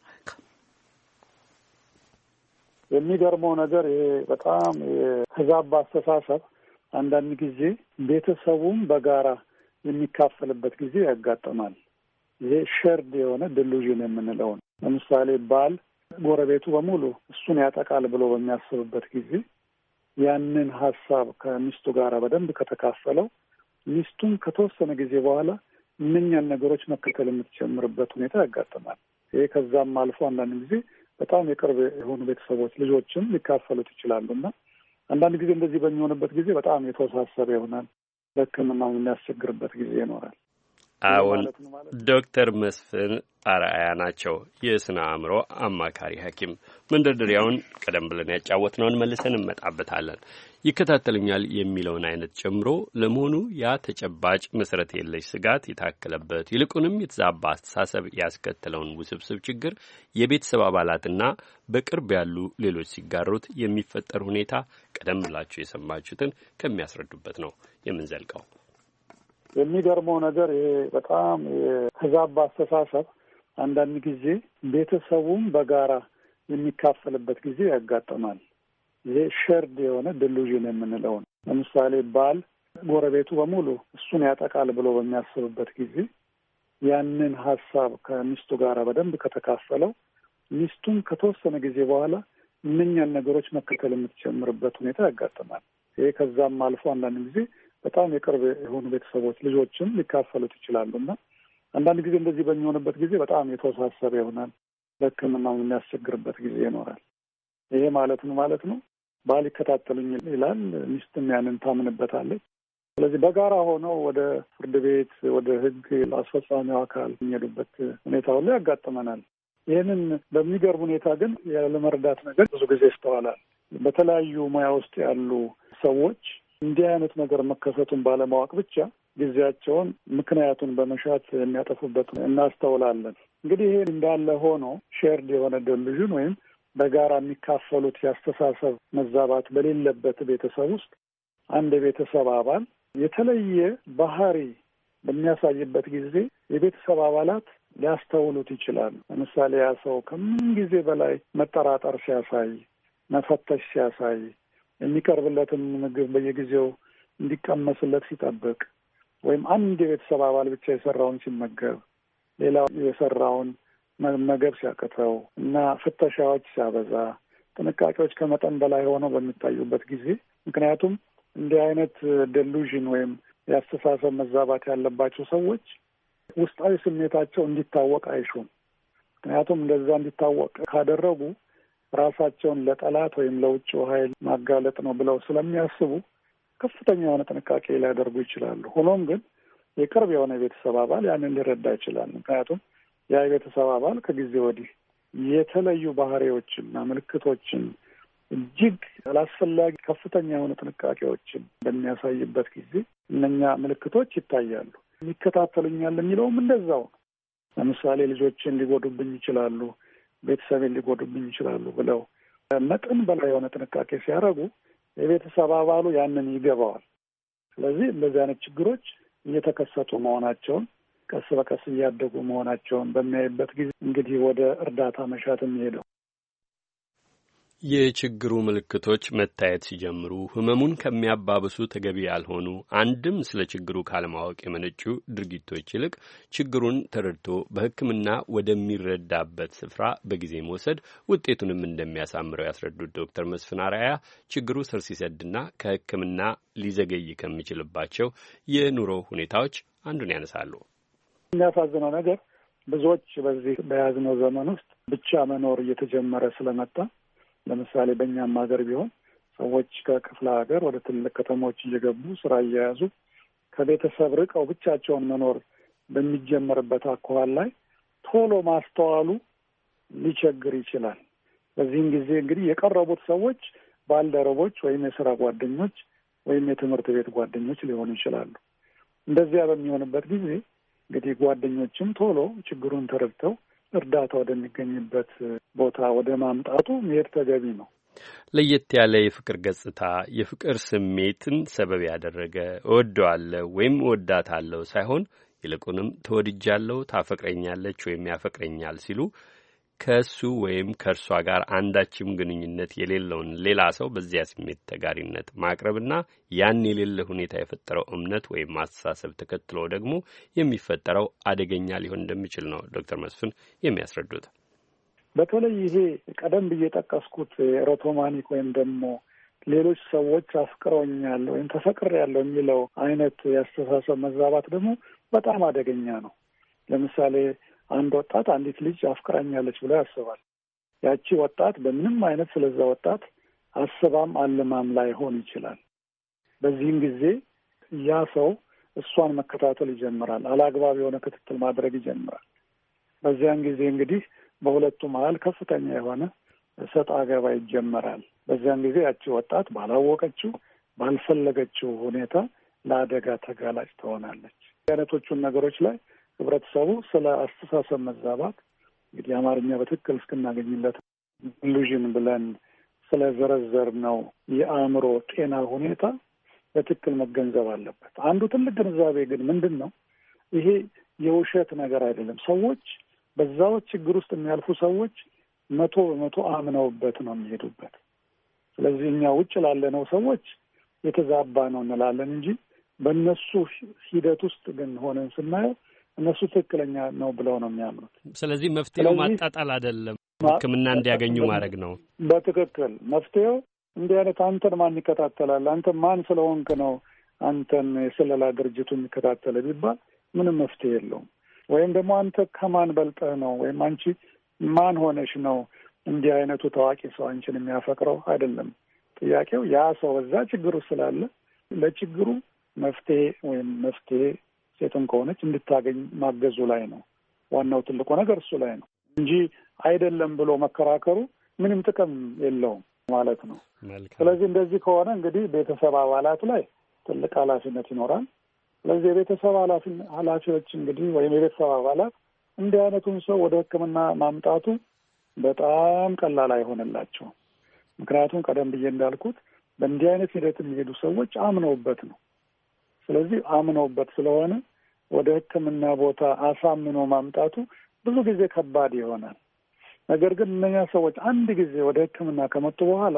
የሚገርመው ነገር ይሄ በጣም ህዛብ አስተሳሰብ አንዳንድ ጊዜ ቤተሰቡም በጋራ የሚካፈልበት ጊዜ ያጋጥማል። ይሄ ሸርድ የሆነ ዲሉዥን የምንለው ነው። ለምሳሌ ባል ጎረቤቱ በሙሉ እሱን ያጠቃል ብሎ በሚያስብበት ጊዜ ያንን ሀሳብ ከሚስቱ ጋር በደንብ ከተካፈለው ሚስቱም ከተወሰነ ጊዜ በኋላ እነኛን ነገሮች መከተል የምትጀምርበት ሁኔታ ያጋጥማል። ይሄ ከዛም አልፎ አንዳንድ ጊዜ በጣም የቅርብ የሆኑ ቤተሰቦች ልጆችም ሊካፈሉት ይችላሉና አንዳንድ ጊዜ እንደዚህ በሚሆንበት ጊዜ በጣም የተወሳሰበ ይሆናል። ለሕክምናው የሚያስቸግርበት ጊዜ ይኖራል። አዎን፣ ዶክተር መስፍን አርአያ ናቸው፣ የስነ አእምሮ አማካሪ ሐኪም። መንደርደሪያውን ቀደም ብለን ያጫወትነውን መልሰን እንመጣበታለን። ይከታተሉኛል የሚለውን አይነት ጨምሮ ለመሆኑ ያ ተጨባጭ መሰረት የለሽ ስጋት የታከለበት ይልቁንም የተዛባ አስተሳሰብ ያስከተለውን ውስብስብ ችግር የቤተሰብ አባላትና በቅርብ ያሉ ሌሎች ሲጋሩት የሚፈጠር ሁኔታ ቀደም ብላችሁ የሰማችሁትን ከሚያስረዱበት ነው የምንዘልቀው። የሚገርመው ነገር ይሄ በጣም የተዛባ አስተሳሰብ አንዳንድ ጊዜ ቤተሰቡም በጋራ የሚካፈልበት ጊዜ ያጋጥማል። ይሄ ሸርድ የሆነ ዲሉዥን የምንለው ነው። ለምሳሌ ባል ጎረቤቱ በሙሉ እሱን ያጠቃል ብሎ በሚያስብበት ጊዜ ያንን ሀሳብ ከሚስቱ ጋር በደንብ ከተካፈለው ሚስቱም ከተወሰነ ጊዜ በኋላ እነኛን ነገሮች መከተል የምትጀምርበት ሁኔታ ያጋጥማል። ይሄ ከዛም አልፎ አንዳንድ ጊዜ በጣም የቅርብ የሆኑ ቤተሰቦች ልጆችም ሊካፈሉት ይችላሉ እና አንዳንድ ጊዜ እንደዚህ በሚሆንበት ጊዜ በጣም የተወሳሰበ ይሆናል። ለሕክምናው የሚያስቸግርበት ጊዜ ይኖራል። ይሄ ማለት ነው ባል ይከታተሉኝ ይላል፣ ሚስትም ያንን ታምንበታለች። ስለዚህ በጋራ ሆነው ወደ ፍርድ ቤት ወደ ሕግ አስፈጻሚው አካል የሚሄዱበት ሁኔታ ሁሉ ያጋጥመናል። ይህንን በሚገርም ሁኔታ ግን ያለመረዳት ነገር ብዙ ጊዜ ይስተዋላል። በተለያዩ ሙያ ውስጥ ያሉ ሰዎች እንዲህ አይነት ነገር መከሰቱን ባለማወቅ ብቻ ጊዜያቸውን ምክንያቱን በመሻት የሚያጠፉበት እናስተውላለን። እንግዲህ ይሄ እንዳለ ሆኖ ሼርድ የሆነ ዲሉዥን ወይም በጋራ የሚካፈሉት የአስተሳሰብ መዛባት በሌለበት ቤተሰብ ውስጥ አንድ የቤተሰብ አባል የተለየ ባህሪ በሚያሳይበት ጊዜ የቤተሰብ አባላት ሊያስተውሉት ይችላሉ። ለምሳሌ ያ ሰው ከምን ጊዜ በላይ መጠራጠር ሲያሳይ፣ መፈተሽ ሲያሳይ፣ የሚቀርብለትን ምግብ በየጊዜው እንዲቀመስለት ሲጠብቅ፣ ወይም አንድ የቤተሰብ አባል ብቻ የሰራውን ሲመገብ ሌላው የሰራውን መመገብ ሲያቅተው እና ፍተሻዎች ሲያበዛ፣ ጥንቃቄዎች ከመጠን በላይ ሆነው በሚታዩበት ጊዜ ምክንያቱም እንዲህ አይነት ዲሉዥን ወይም የአስተሳሰብ መዛባት ያለባቸው ሰዎች ውስጣዊ ስሜታቸው እንዲታወቅ አይሹም። ምክንያቱም እንደዛ እንዲታወቅ ካደረጉ ራሳቸውን ለጠላት ወይም ለውጭው ኃይል ማጋለጥ ነው ብለው ስለሚያስቡ ከፍተኛ የሆነ ጥንቃቄ ሊያደርጉ ይችላሉ። ሆኖም ግን የቅርብ የሆነ የቤተሰብ አባል ያንን ሊረዳ ይችላል። ምክንያቱም ያ የቤተሰብ አባል ከጊዜ ወዲህ የተለዩ ባህሪዎችና ምልክቶችን እጅግ አላስፈላጊ ከፍተኛ የሆነ ጥንቃቄዎችን በሚያሳይበት ጊዜ እነኛ ምልክቶች ይታያሉ። ይከታተሉኛል የሚለውም እንደዛው። ለምሳሌ ልጆችን ሊጎዱብኝ ይችላሉ፣ ቤተሰብን ሊጎዱብኝ ይችላሉ ብለው መጠን በላይ የሆነ ጥንቃቄ ሲያደርጉ የቤተሰብ አባሉ ያንን ይገባዋል። ስለዚህ እንደዚህ አይነት ችግሮች እየተከሰቱ መሆናቸውን ቀስ በቀስ እያደጉ መሆናቸውን በሚያይበት ጊዜ እንግዲህ ወደ እርዳታ መሻት የሚሄደው የችግሩ ምልክቶች መታየት ሲጀምሩ ህመሙን ከሚያባብሱ ተገቢ ያልሆኑ አንድም ስለ ችግሩ ካለማወቅ የመነጩ ድርጊቶች ይልቅ ችግሩን ተረድቶ በሕክምና ወደሚረዳበት ስፍራ በጊዜ መውሰድ ውጤቱንም እንደሚያሳምረው ያስረዱት ዶክተር መስፍን አርአያ ችግሩ ስር ሲሰድና ከሕክምና ሊዘገይ ከሚችልባቸው የኑሮ ሁኔታዎች አንዱን ያነሳሉ። የሚያሳዝነው ነገር ብዙዎች በዚህ በያዝነው ዘመን ውስጥ ብቻ መኖር እየተጀመረ ስለመጣ ለምሳሌ በእኛም ሀገር ቢሆን ሰዎች ከክፍለ ሀገር ወደ ትልቅ ከተሞች እየገቡ ስራ እየያዙ ከቤተሰብ ርቀው ብቻቸውን መኖር በሚጀመርበት አኳኋን ላይ ቶሎ ማስተዋሉ ሊቸግር ይችላል። በዚህም ጊዜ እንግዲህ የቀረቡት ሰዎች ባልደረቦች ወይም የስራ ጓደኞች ወይም የትምህርት ቤት ጓደኞች ሊሆኑ ይችላሉ። እንደዚያ በሚሆንበት ጊዜ እንግዲህ ጓደኞችም ቶሎ ችግሩን ተረድተው እርዳታ ወደሚገኝበት ቦታ ወደ ማምጣቱ መሄድ ተገቢ ነው። ለየት ያለ የፍቅር ገጽታ የፍቅር ስሜትን ሰበብ ያደረገ እወደዋለሁ ወይም እወዳታለሁ ሳይሆን ይልቁንም ተወድጃለሁ፣ ታፈቅረኛለች ወይም ያፈቅረኛል ሲሉ ከእሱ ወይም ከእርሷ ጋር አንዳችም ግንኙነት የሌለውን ሌላ ሰው በዚያ ስሜት ተጋሪነት ማቅረብና ያን የሌለ ሁኔታ የፈጠረው እምነት ወይም አስተሳሰብ ተከትሎ ደግሞ የሚፈጠረው አደገኛ ሊሆን እንደሚችል ነው ዶክተር መስፍን የሚያስረዱት። በተለይ ይሄ ቀደም ብዬ ጠቀስኩት ኤሮቶማኒክ ወይም ደግሞ ሌሎች ሰዎች አፍቅረውኛል ወይም ተፈቅሬያለሁ የሚለው አይነት የአስተሳሰብ መዛባት ደግሞ በጣም አደገኛ ነው። ለምሳሌ አንድ ወጣት አንዲት ልጅ አፍቅራኛለች ብሎ ያስባል። ያቺ ወጣት በምንም አይነት ስለዛ ወጣት አስባም አልማም ላይሆን ይችላል። በዚህም ጊዜ ያ ሰው እሷን መከታተል ይጀምራል። አላግባብ የሆነ ክትትል ማድረግ ይጀምራል። በዚያን ጊዜ እንግዲህ በሁለቱ መሀል ከፍተኛ የሆነ ሰጣ ገባ ይጀመራል። በዚያን ጊዜ ያቺ ወጣት ባላወቀችው ባልፈለገችው ሁኔታ ለአደጋ ተጋላጭ ትሆናለች። አይነቶቹን ነገሮች ላይ ህብረተሰቡ ስለ አስተሳሰብ መዛባት እንግዲህ አማርኛ በትክክል እስክናገኝለት ኢሉዥን ብለን ስለዘረዘር ነው የአእምሮ ጤና ሁኔታ በትክክል መገንዘብ አለበት። አንዱ ትልቅ ግንዛቤ ግን ምንድን ነው? ይሄ የውሸት ነገር አይደለም። ሰዎች በዛው ችግር ውስጥ የሚያልፉ ሰዎች 100% አምነውበት ነው የሚሄዱበት። ስለዚህ እኛ ውጭ ላለነው ሰዎች የተዛባ ነው እንላለን እንጂ በእነሱ ሂደት ውስጥ ግን ሆነን ስናየው እነሱ ትክክለኛ ነው ብለው ነው የሚያምኑት። ስለዚህ መፍትሄው ማጣጣል አይደለም፣ ሕክምና እንዲያገኙ ማድረግ ነው። በትክክል መፍትሄው እንዲህ አይነት አንተን ማን ይከታተላል? አንተ ማን ስለሆንክ ነው አንተን የስለላ ድርጅቱ የሚከታተል ቢባል ምንም መፍትሄ የለውም። ወይም ደግሞ አንተ ከማን በልጠህ ነው ወይም አንቺ ማን ሆነሽ ነው እንዲህ አይነቱ ታዋቂ ሰው አንቺን የሚያፈቅረው አይደለም። ጥያቄው ያ ሰው እዛ ችግሩ ስላለ ለችግሩ መፍትሄ ሴትም ከሆነች እንድታገኝ ማገዙ ላይ ነው። ዋናው ትልቁ ነገር እሱ ላይ ነው እንጂ አይደለም ብሎ መከራከሩ ምንም ጥቅም የለውም ማለት ነው። ስለዚህ እንደዚህ ከሆነ እንግዲህ ቤተሰብ አባላት ላይ ትልቅ ኃላፊነት ይኖራል። ስለዚህ የቤተሰብ ኃላፊዎች እንግዲህ ወይም የቤተሰብ አባላት እንዲህ አይነቱን ሰው ወደ ሕክምና ማምጣቱ በጣም ቀላል አይሆንላቸውም። ምክንያቱም ቀደም ብዬ እንዳልኩት በእንዲህ አይነት ሂደት የሚሄዱ ሰዎች አምነውበት ነው። ስለዚህ አምነውበት ስለሆነ ወደ ሕክምና ቦታ አሳምኖ ማምጣቱ ብዙ ጊዜ ከባድ ይሆናል። ነገር ግን እነኛ ሰዎች አንድ ጊዜ ወደ ሕክምና ከመጡ በኋላ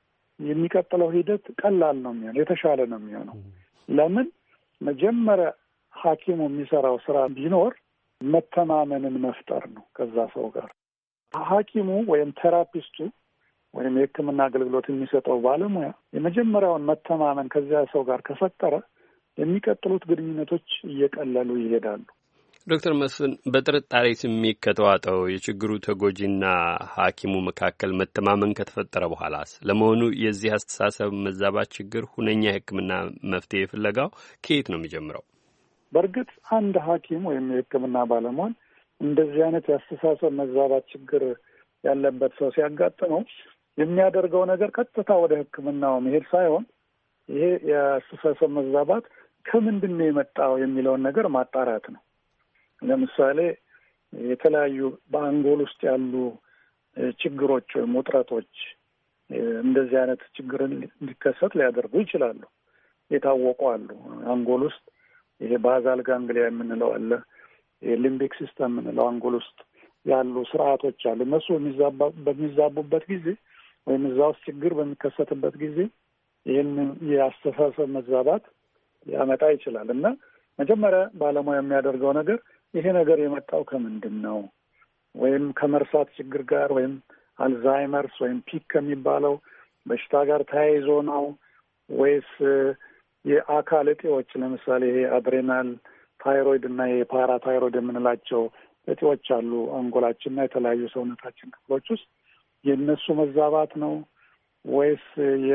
የሚቀጥለው ሂደት ቀላል ነው የሚሆነው፣ የተሻለ ነው የሚሆነው። ለምን? መጀመሪያ ሐኪሙ የሚሰራው ስራ ቢኖር መተማመንን መፍጠር ነው ከዛ ሰው ጋር። ሐኪሙ ወይም ቴራፒስቱ ወይም የሕክምና አገልግሎት የሚሰጠው ባለሙያ የመጀመሪያውን መተማመን ከዚያ ሰው ጋር ከፈጠረ የሚቀጥሉት ግንኙነቶች እየቀለሉ ይሄዳሉ። ዶክተር መስፍን በጥርጣሬ ስሜት ከተዋጠው የችግሩ ተጎጂና ሐኪሙ መካከል መተማመን ከተፈጠረ በኋላስ ለመሆኑ የዚህ አስተሳሰብ መዛባት ችግር ሁነኛ የሕክምና መፍትሄ ፍለጋው ከየት ነው የሚጀምረው? በእርግጥ አንድ ሐኪም ወይም የሕክምና ባለሙያ እንደዚህ አይነት የአስተሳሰብ መዛባት ችግር ያለበት ሰው ሲያጋጥመው የሚያደርገው ነገር ቀጥታ ወደ ሕክምናው መሄድ ሳይሆን ይሄ የአስተሳሰብ መዛባት ከምንድን ነው የመጣው የሚለውን ነገር ማጣራት ነው። ለምሳሌ የተለያዩ በአንጎል ውስጥ ያሉ ችግሮች ወይም ውጥረቶች እንደዚህ አይነት ችግርን እንዲከሰት ሊያደርጉ ይችላሉ። የታወቁ አሉ። አንጎል ውስጥ ይሄ ባዛል ጋንግሊያ የምንለው አለ። የሊምቢክ ሲስተም የምንለው አንጎል ውስጥ ያሉ ስርዓቶች አሉ። እነሱ በሚዛቡበት ጊዜ ወይም እዛ ውስጥ ችግር በሚከሰትበት ጊዜ ይህንን የአስተሳሰብ መዛባት ሊያመጣ ይችላል እና መጀመሪያ ባለሙያ የሚያደርገው ነገር ይሄ ነገር የመጣው ከምንድን ነው? ወይም ከመርሳት ችግር ጋር ወይም አልዛይመርስ ወይም ፒክ ከሚባለው በሽታ ጋር ተያይዞ ነው ወይስ የአካል እጢዎች ለምሳሌ ይሄ አድሬናል፣ ታይሮይድ እና የፓራታይሮይድ የምንላቸው እጢዎች አሉ አንጎላችንና የተለያዩ ሰውነታችን ክፍሎች ውስጥ የእነሱ መዛባት ነው ወይስ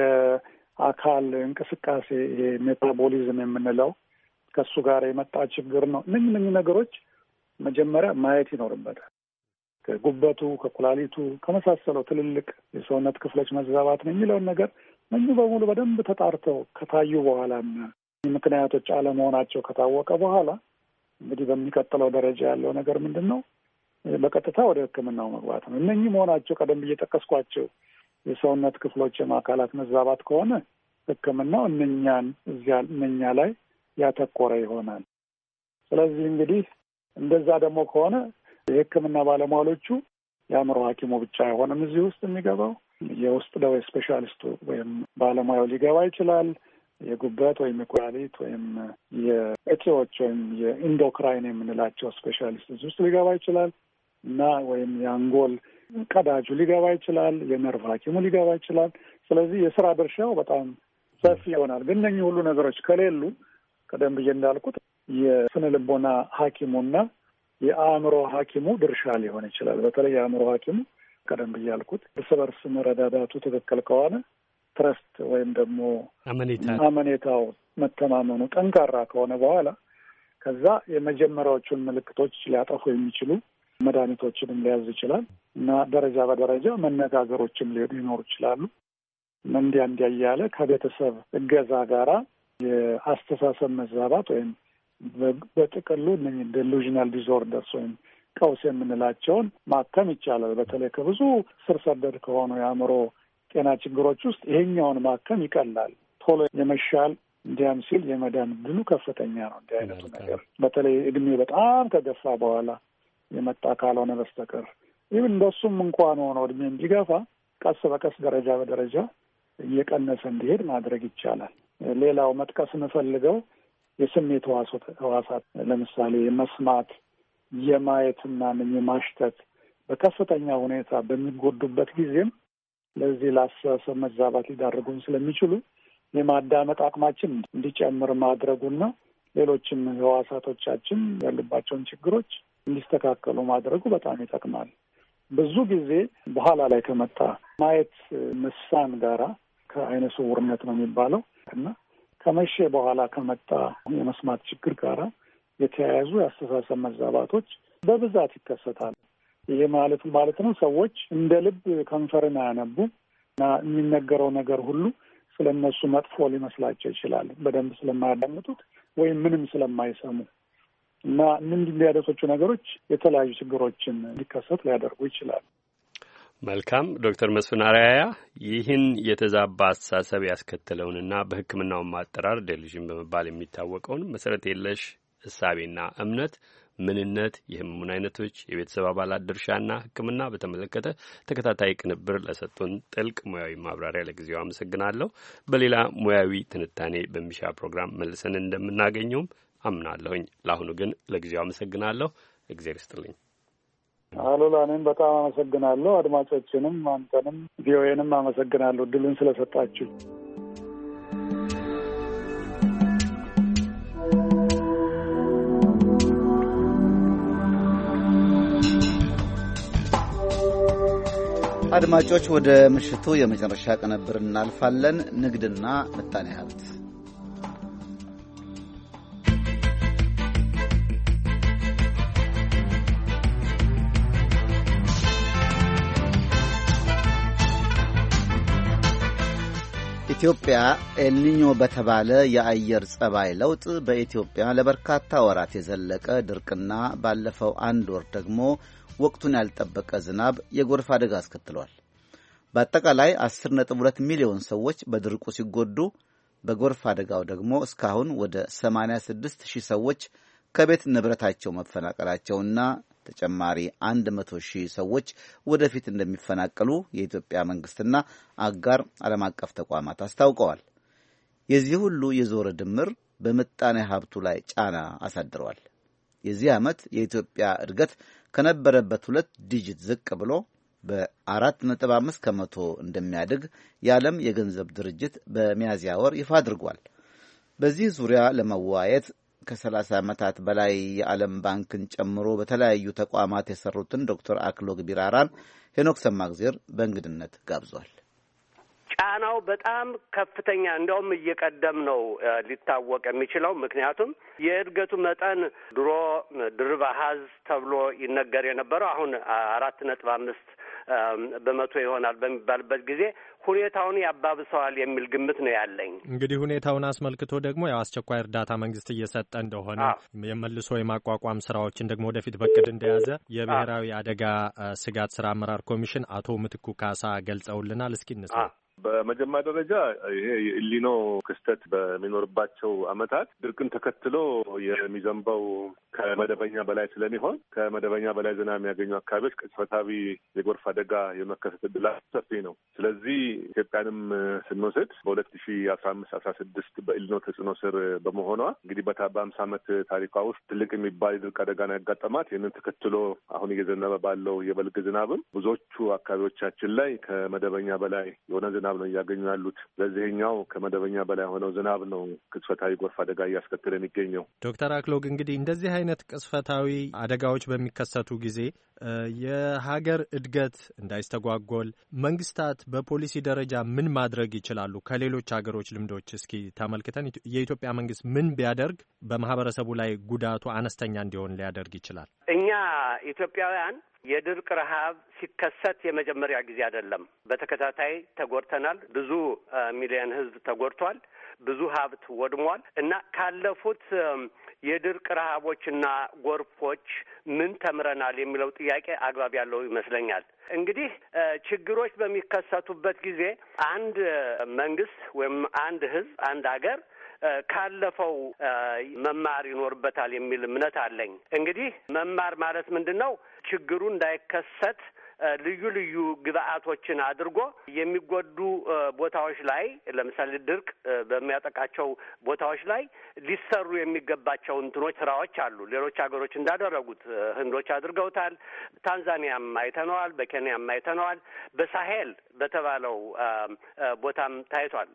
የአካል እንቅስቃሴ ይሄ ሜታቦሊዝም የምንለው ከሱ ጋር የመጣ ችግር ነው? እነዚህ ነገሮች መጀመሪያ ማየት ይኖርበታል። ከጉበቱ፣ ከኩላሊቱ ከመሳሰለው ትልልቅ የሰውነት ክፍሎች መዛባት ነው የሚለውን ነገር እነዚህ በሙሉ በደንብ ተጣርተው ከታዩ በኋላና ምክንያቶች አለመሆናቸው ከታወቀ በኋላ እንግዲህ በሚቀጥለው ደረጃ ያለው ነገር ምንድን ነው? በቀጥታ ወደ ሕክምናው መግባት ነው። እነኚህ መሆናቸው ቀደም ብዬ ጠቀስኳቸው የሰውነት ክፍሎች የአካላት መዛባት ከሆነ ሕክምናው እነኛ ላይ ያተኮረ ይሆናል። ስለዚህ እንግዲህ እንደዛ ደግሞ ከሆነ የሕክምና ባለሙያዎቹ የአእምሮ ሐኪሙ ብቻ አይሆንም እዚህ ውስጥ የሚገባው። የውስጥ ደዌ ስፔሻሊስቱ ወይም ባለሙያው ሊገባ ይችላል። የጉበት ወይም የኩላሊት ወይም የእጢዎች ወይም የኢንዶክራይን የምንላቸው ስፔሻሊስት እዚህ ውስጥ ሊገባ ይችላል እና ወይም የአንጎል ቀዳጁ ሊገባ ይችላል። የነርቭ ሐኪሙ ሊገባ ይችላል። ስለዚህ የስራ ድርሻው በጣም ሰፊ ይሆናል። ግን እነኚህ ሁሉ ነገሮች ከሌሉ ቀደም ብዬ እንዳልኩት የስነ ልቦና ሐኪሙና የአእምሮ ሐኪሙ ድርሻ ሊሆን ይችላል። በተለይ የአእምሮ ሐኪሙ ቀደም ብዬ ያልኩት እርስ በርስ መረዳዳቱ ትክክል ከሆነ ትረስት ወይም ደግሞ አመኔታው መተማመኑ ጠንካራ ከሆነ በኋላ ከዛ የመጀመሪያዎቹን ምልክቶች ሊያጠፉ የሚችሉ መድኃኒቶችንም ሊያዝ ይችላል እና ደረጃ በደረጃ መነጋገሮችም ሊኖሩ ይችላሉ። እንዲያ እያለ ከቤተሰብ እገዛ ጋራ የአስተሳሰብ መዛባት ወይም በጥቅሉ ዴሉዥናል ዲስኦርደርስ ወይም ቀውስ የምንላቸውን ማከም ይቻላል። በተለይ ከብዙ ስር ሰደድ ከሆኑ የአእምሮ ጤና ችግሮች ውስጥ ይሄኛውን ማከም ይቀላል። ቶሎ የመሻል እንዲያም ሲል የመዳን ዕድሉ ከፍተኛ ነው። እንዲህ አይነቱ ነገር በተለይ እድሜ በጣም ከገፋ በኋላ የመጣ ካልሆነ በስተቀር ይህን እንደሱም እንኳን ሆኖ እድሜ እንዲገፋ ቀስ በቀስ ደረጃ በደረጃ እየቀነሰ እንዲሄድ ማድረግ ይቻላል። ሌላው መጥቀስ እንፈልገው የስሜት ህዋሳት ለምሳሌ የመስማት የማየትና የማሽተት በከፍተኛ ሁኔታ በሚጎዱበት ጊዜም ለዚህ ለአስተሳሰብ መዛባት ሊዳርጉን ስለሚችሉ የማዳመጥ አቅማችን እንዲጨምር ማድረጉና ሌሎችም ህዋሳቶቻችን ያሉባቸውን ችግሮች እንዲስተካከሉ ማድረጉ በጣም ይጠቅማል። ብዙ ጊዜ በኋላ ላይ ከመጣ ማየት መሳን ጋራ ከአይነ ስውርነት ነው የሚባለው እና ከመቼ በኋላ ከመጣ የመስማት ችግር ጋራ የተያያዙ የአስተሳሰብ መዛባቶች በብዛት ይከሰታሉ። ይሄ ማለት ነው ሰዎች እንደ ልብ ከንፈርን አያነቡ እና የሚነገረው ነገር ሁሉ ስለ እነሱ መጥፎ ሊመስላቸው ይችላል፣ በደንብ ስለማያዳምጡት ወይም ምንም ስለማይሰሙ እና እነዚህ ሊያደርሶቹ ነገሮች የተለያዩ ችግሮችን ሊከሰት ሊያደርጉ ይችላሉ። መልካም ዶክተር መስፍን አርአያ ይህን የተዛባ አስተሳሰብ ያስከተለውንና በሕክምናው አጠራር ዴሉዥን በመባል የሚታወቀውን መሰረት የለሽ እሳቤና እምነት ምንነት፣ የህመሙን አይነቶች፣ የቤተሰብ አባላት ድርሻና ሕክምና በተመለከተ ተከታታይ ቅንብር ለሰጡን ጥልቅ ሙያዊ ማብራሪያ ለጊዜው አመሰግናለሁ። በሌላ ሙያዊ ትንታኔ በሚሻ ፕሮግራም መልሰን እንደምናገኘውም አምናለሁኝ። ለአሁኑ ግን ለጊዜው አመሰግናለሁ። እግዚአብሔር ይስጥልኝ። አሉላ፣ እኔም በጣም አመሰግናለሁ። አድማጮችንም አንተንም ቪኦኤንም አመሰግናለሁ እድሉን ስለሰጣችሁ። አድማጮች ወደ ምሽቱ የመጨረሻ ቅንብር እናልፋለን። ንግድና ምጣኔ ሀብት። ኢትዮጵያ ኤልኒኞ በተባለ የአየር ጸባይ ለውጥ በኢትዮጵያ ለበርካታ ወራት የዘለቀ ድርቅና ባለፈው አንድ ወር ደግሞ ወቅቱን ያልጠበቀ ዝናብ የጎርፍ አደጋ አስከትሏል። በአጠቃላይ 10.2 ሚሊዮን ሰዎች በድርቁ ሲጎዱ በጎርፍ አደጋው ደግሞ እስካሁን ወደ 86,000 ሰዎች ከቤት ንብረታቸው መፈናቀላቸውና ተጨማሪ 100,000 ሰዎች ወደፊት እንደሚፈናቀሉ የኢትዮጵያ መንግስትና አጋር ዓለም አቀፍ ተቋማት አስታውቀዋል። የዚህ ሁሉ የዞረ ድምር በምጣኔ ሀብቱ ላይ ጫና አሳድረዋል። የዚህ ዓመት የኢትዮጵያ እድገት ከነበረበት 2 ዲጂት ዝቅ ብሎ በ4.5 ከመቶ እንደሚያድግ የዓለም የገንዘብ ድርጅት በሚያዝያ ወር ይፋ አድርጓል። በዚህ ዙሪያ ለመወያየት ከ30 ዓመታት በላይ የዓለም ባንክን ጨምሮ በተለያዩ ተቋማት የሰሩትን ዶክተር አክሎግ ቢራራን ሄኖክ ሰማግዜር በእንግድነት ጋብዟል። ጫናው በጣም ከፍተኛ እንደውም እየቀደም ነው ሊታወቅ የሚችለው። ምክንያቱም የእድገቱ መጠን ድሮ ድርብ አሃዝ ተብሎ ይነገር የነበረው አሁን 4.5 በመቶ ይሆናል በሚባልበት ጊዜ ሁኔታውን ያባብሰዋል የሚል ግምት ነው ያለኝ። እንግዲህ ሁኔታውን አስመልክቶ ደግሞ ያው አስቸኳይ እርዳታ መንግስት እየሰጠ እንደሆነ የመልሶ የማቋቋም ስራዎችን ደግሞ ወደፊት በቅድ እንደያዘ የብሔራዊ አደጋ ስጋት ስራ አመራር ኮሚሽን አቶ ምትኩ ካሳ ገልጸውልናል። እስኪ እንስማ። በመጀመሪያ ደረጃ ይሄ የኢሊኖ ክስተት በሚኖርባቸው ዓመታት ድርቅን ተከትሎ የሚዘንበው ከመደበኛ በላይ ስለሚሆን ከመደበኛ በላይ ዝናብ የሚያገኙ አካባቢዎች ቅጽበታዊ የጎርፍ አደጋ የመከሰት ዕድላቸው ሰፊ ነው። ስለዚህ ኢትዮጵያንም ስንወስድ በ2015-16 በኢሊኖ ተጽዕኖ ስር በመሆኗ እንግዲህ በ50 ዓመት ታሪኳ ውስጥ ትልቅ የሚባል የድርቅ አደጋ ነው ያጋጠማት። ይህንን ተከትሎ አሁን እየዘነበ ባለው የበልግ ዝናብም ብዙዎቹ አካባቢዎቻችን ላይ ከመደበኛ በላይ የሆነ ዝናብ ዝናብ ነው እያገኙ ያሉት። ለዚህኛው ከመደበኛ በላይ የሆነው ዝናብ ነው ቅጽበታዊ ጎርፍ አደጋ እያስከተለ የሚገኘው። ዶክተር አክሎግ እንግዲህ እንደዚህ አይነት ቅጽበታዊ አደጋዎች በሚከሰቱ ጊዜ የሀገር እድገት እንዳይስተጓጎል መንግስታት በፖሊሲ ደረጃ ምን ማድረግ ይችላሉ? ከሌሎች ሀገሮች ልምዶች እስኪ ተመልክተን የኢትዮጵያ መንግስት ምን ቢያደርግ በማህበረሰቡ ላይ ጉዳቱ አነስተኛ እንዲሆን ሊያደርግ ይችላል? እኛ ኢትዮጵያውያን የድርቅ ረሃብ ሲከሰት የመጀመሪያ ጊዜ አይደለም። በተከታታይ ተጎድተናል። ብዙ ሚሊዮን ህዝብ ተጎድቷል። ብዙ ሀብት ወድሟል እና ካለፉት የድርቅ ረሃቦችና ጎርፎች ምን ተምረናል የሚለው ጥያቄ አግባብ ያለው ይመስለኛል። እንግዲህ ችግሮች በሚከሰቱበት ጊዜ አንድ መንግስት ወይም አንድ ህዝብ፣ አንድ ሀገር ካለፈው መማር ይኖርበታል የሚል እምነት አለኝ። እንግዲህ መማር ማለት ምንድን ነው? ችግሩ እንዳይከሰት ልዩ ልዩ ግብአቶችን አድርጎ የሚጎዱ ቦታዎች ላይ ለምሳሌ ድርቅ በሚያጠቃቸው ቦታዎች ላይ ሊሰሩ የሚገባቸው ስራዎች አሉ። ሌሎች ሀገሮች እንዳደረጉት ህንዶች አድርገውታል። ታንዛኒያም አይተነዋል። በኬንያም አይተነዋል። በሳሄል በተባለው ቦታም ታይቷል።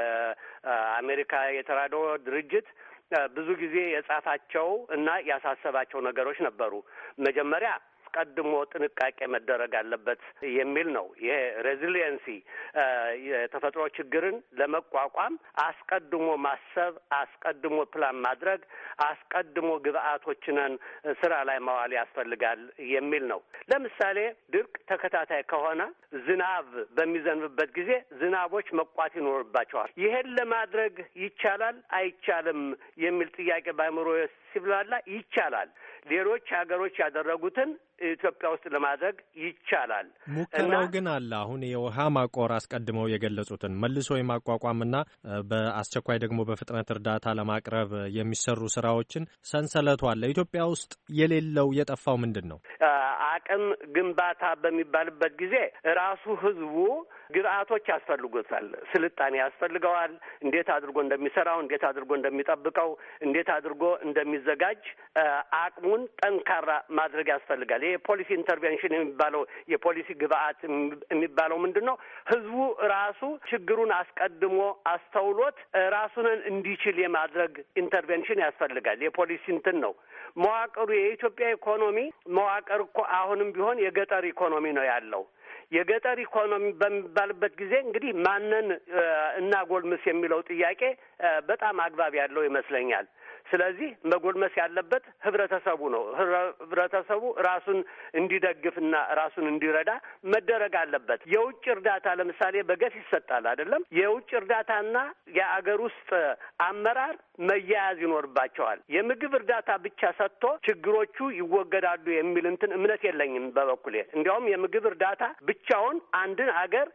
የአሜሪካ የተራድኦ ድርጅት ብዙ ጊዜ የጻፋቸው እና ያሳሰባቸው ነገሮች ነበሩ። መጀመሪያ አስቀድሞ ጥንቃቄ መደረግ አለበት የሚል ነው። ይሄ ሬዚሊየንሲ የተፈጥሮ ችግርን ለመቋቋም አስቀድሞ ማሰብ፣ አስቀድሞ ፕላን ማድረግ፣ አስቀድሞ ግብአቶችንን ስራ ላይ ማዋል ያስፈልጋል የሚል ነው። ለምሳሌ ድርቅ ተከታታይ ከሆነ ዝናብ በሚዘንብበት ጊዜ ዝናቦች መቋት ይኖርባቸዋል። ይሄን ለማድረግ ይቻላል አይቻልም የሚል ጥያቄ በአእምሮ ሲብላላ ይቻላል። ሌሎች ሀገሮች ያደረጉትን ኢትዮጵያ ውስጥ ለማድረግ ይቻላል። ሙከራው ግን አለ። አሁን የውሃ ማቆር አስቀድመው የገለጹትን መልሶ የማቋቋምና በአስቸኳይ ደግሞ በፍጥነት እርዳታ ለማቅረብ የሚሰሩ ስራዎችን ሰንሰለቱ አለ። ኢትዮጵያ ውስጥ የሌለው የጠፋው ምንድን ነው? አቅም ግንባታ በሚባልበት ጊዜ ራሱ ህዝቡ ግብአቶች ያስፈልጉታል። ስልጣኔ ያስፈልገዋል። እንዴት አድርጎ እንደሚሰራው፣ እንዴት አድርጎ እንደሚጠብቀው፣ እንዴት አድርጎ እንደሚዘጋጅ አቅሙን ጠንካራ ማድረግ ያስፈልጋል። ይሄ ፖሊሲ ኢንተርቬንሽን የሚባለው የፖሊሲ ግብአት የሚባለው ምንድን ነው? ህዝቡ ራሱ ችግሩን አስቀድሞ አስተውሎት ራሱንን እንዲችል የማድረግ ኢንተርቬንሽን ያስፈልጋል። የፖሊሲ እንትን ነው መዋቅሩ። የኢትዮጵያ ኢኮኖሚ መዋቅር እኮ አሁንም ቢሆን የገጠር ኢኮኖሚ ነው ያለው። የገጠር ኢኮኖሚ በሚባልበት ጊዜ እንግዲህ ማንን እናጎልምስ የሚለው ጥያቄ በጣም አግባብ ያለው ይመስለኛል። ስለዚህ መጎልመስ ያለበት ህብረተሰቡ ነው። ህብረተሰቡ ራሱን እንዲደግፍና ራሱን እንዲረዳ መደረግ አለበት። የውጭ እርዳታ ለምሳሌ በገፍ ይሰጣል አይደለም? የውጭ እርዳታና የአገር ውስጥ አመራር መያያዝ ይኖርባቸዋል። የምግብ እርዳታ ብቻ ሰጥቶ ችግሮቹ ይወገዳሉ የሚል እምነት የለኝም በበኩሌ። እንዲያውም የምግብ እርዳታ ብቻውን አንድን አገር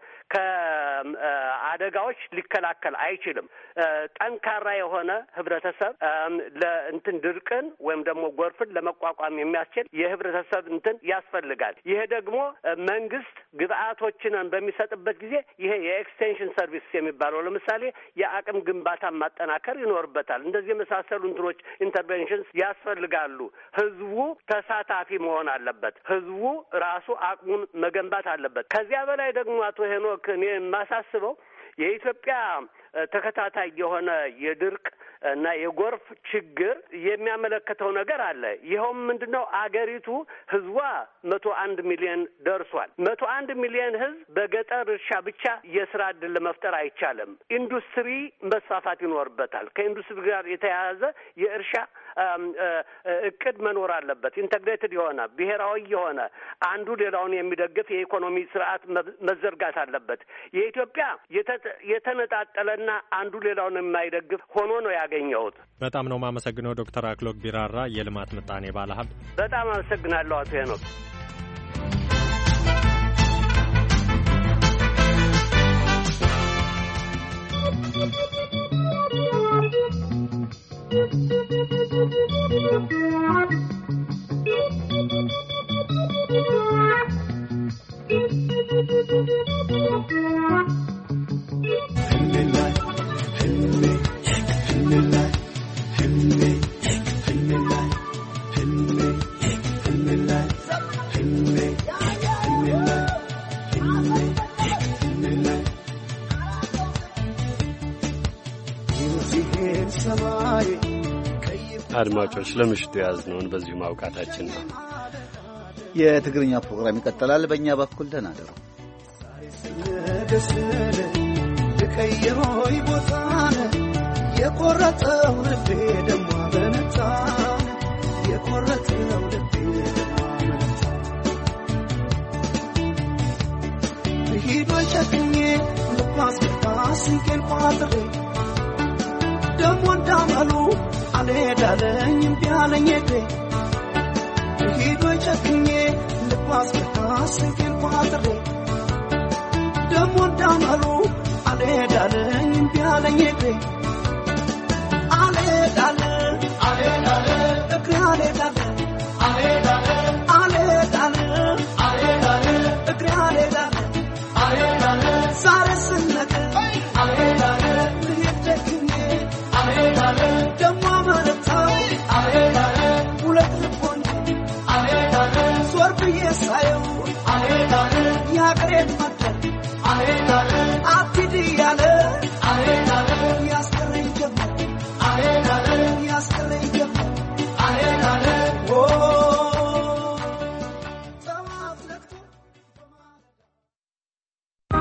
ከአደጋዎች ሊከላከል አይችልም። ጠንካራ የሆነ ህብረተሰብ ድርቅን ወይም ደግሞ ጎርፍን ለመቋቋም የሚያስችል የህብረተሰብ ያስፈልጋል። ይሄ ደግሞ መንግስት ግብአቶችን በሚሰጥበት ጊዜ ይሄ የኤክስቴንሽን ሰርቪስ የሚባለው ለምሳሌ የአቅም ግንባታ ማጠናከር ይኖርበታል። እንደዚህ የመሳሰሉ ኢንተርቬንሽንስ ያስፈልጋሉ። ህዝቡ ተሳታፊ መሆን አለበት። ህዝቡ ራሱ አቅሙን መገንባት አለበት። ከዚያ በላይ ደግሞ አቶ ሄኖክ እኔ የማሳስበው የኢትዮጵያ ተከታታይ የሆነ የድርቅ እና የጎርፍ ችግር የሚያመለክተው ነገር አለ። ይኸውም ምንድነው? አገሪቱ ህዝቧ 101 ሚሊዮን ደርሷል። 101 ሚሊዮን ህዝብ በገጠር እርሻ ብቻ የስራ ዕድል ለመፍጠር አይቻልም። ኢንዱስትሪ መስፋፋት ይኖርበታል። ከኢንዱስትሪ ጋር የተያያዘ የእርሻ እቅድ መኖር አለበት። ኢንተግሬትድ የሆነ ብሔራዊ የሆነ አንዱ ሌላውን የሚደግፍ የኢኮኖሚ ስርዓት መዘርጋት አለበት። የኢትዮጵያ የተነጣጠለና አንዱ ሌላውን የማይደግፍ ሆኖ ነው ያገኘሁት። በጣም ነው የማመሰግነው ዶክተር አክሎግ ቢራራ የልማት ምጣኔ ባለሀብት። በጣም አመሰግናለሁ አቶ ሄኖክ። ሰማይ አድማጮች ለምሽቱ ያዝነውን በዚሁ ማውቃታችን ነው። የትግርኛ ፕሮግራም ይቀጥላል። በእኛ በኩል ደህና ደሩ። ልቀይሮይ ቦታነ የቆረጠው ልቤ ደማ በነታ የቆረጠው ልቤ ደማ በነታ ሂዶ ሸክኜ ልባስ ስንቄን ቋጥሬ ደሞ እንዳመሉ አልሄዳለኝም ቢያለኝ እግሬ ሂዶ ሸክኜ ልባስ ስንቄን ቋጥሬ ደሞ እንዳመሉ አልሄዳለኝም ቢያለኝ እግሬ አልሄዳለ አልሄዳለ እግሬ አልሄዳለ አልሄዳለ አልሄዳለ አልሄዳለ እግሬ አልሄዳለ አልሄዳለ ዛሬ ስነቀ አልሄዳለ ልሄድ ደግኜ አልሄዳለ ደሞ አመረታ አልሄዳለ ሁለት ልቦኝ አልሄዳለ ዞር ብዬ ሳየው አልሄዳለ ያገሬን መደር አልሄዳለ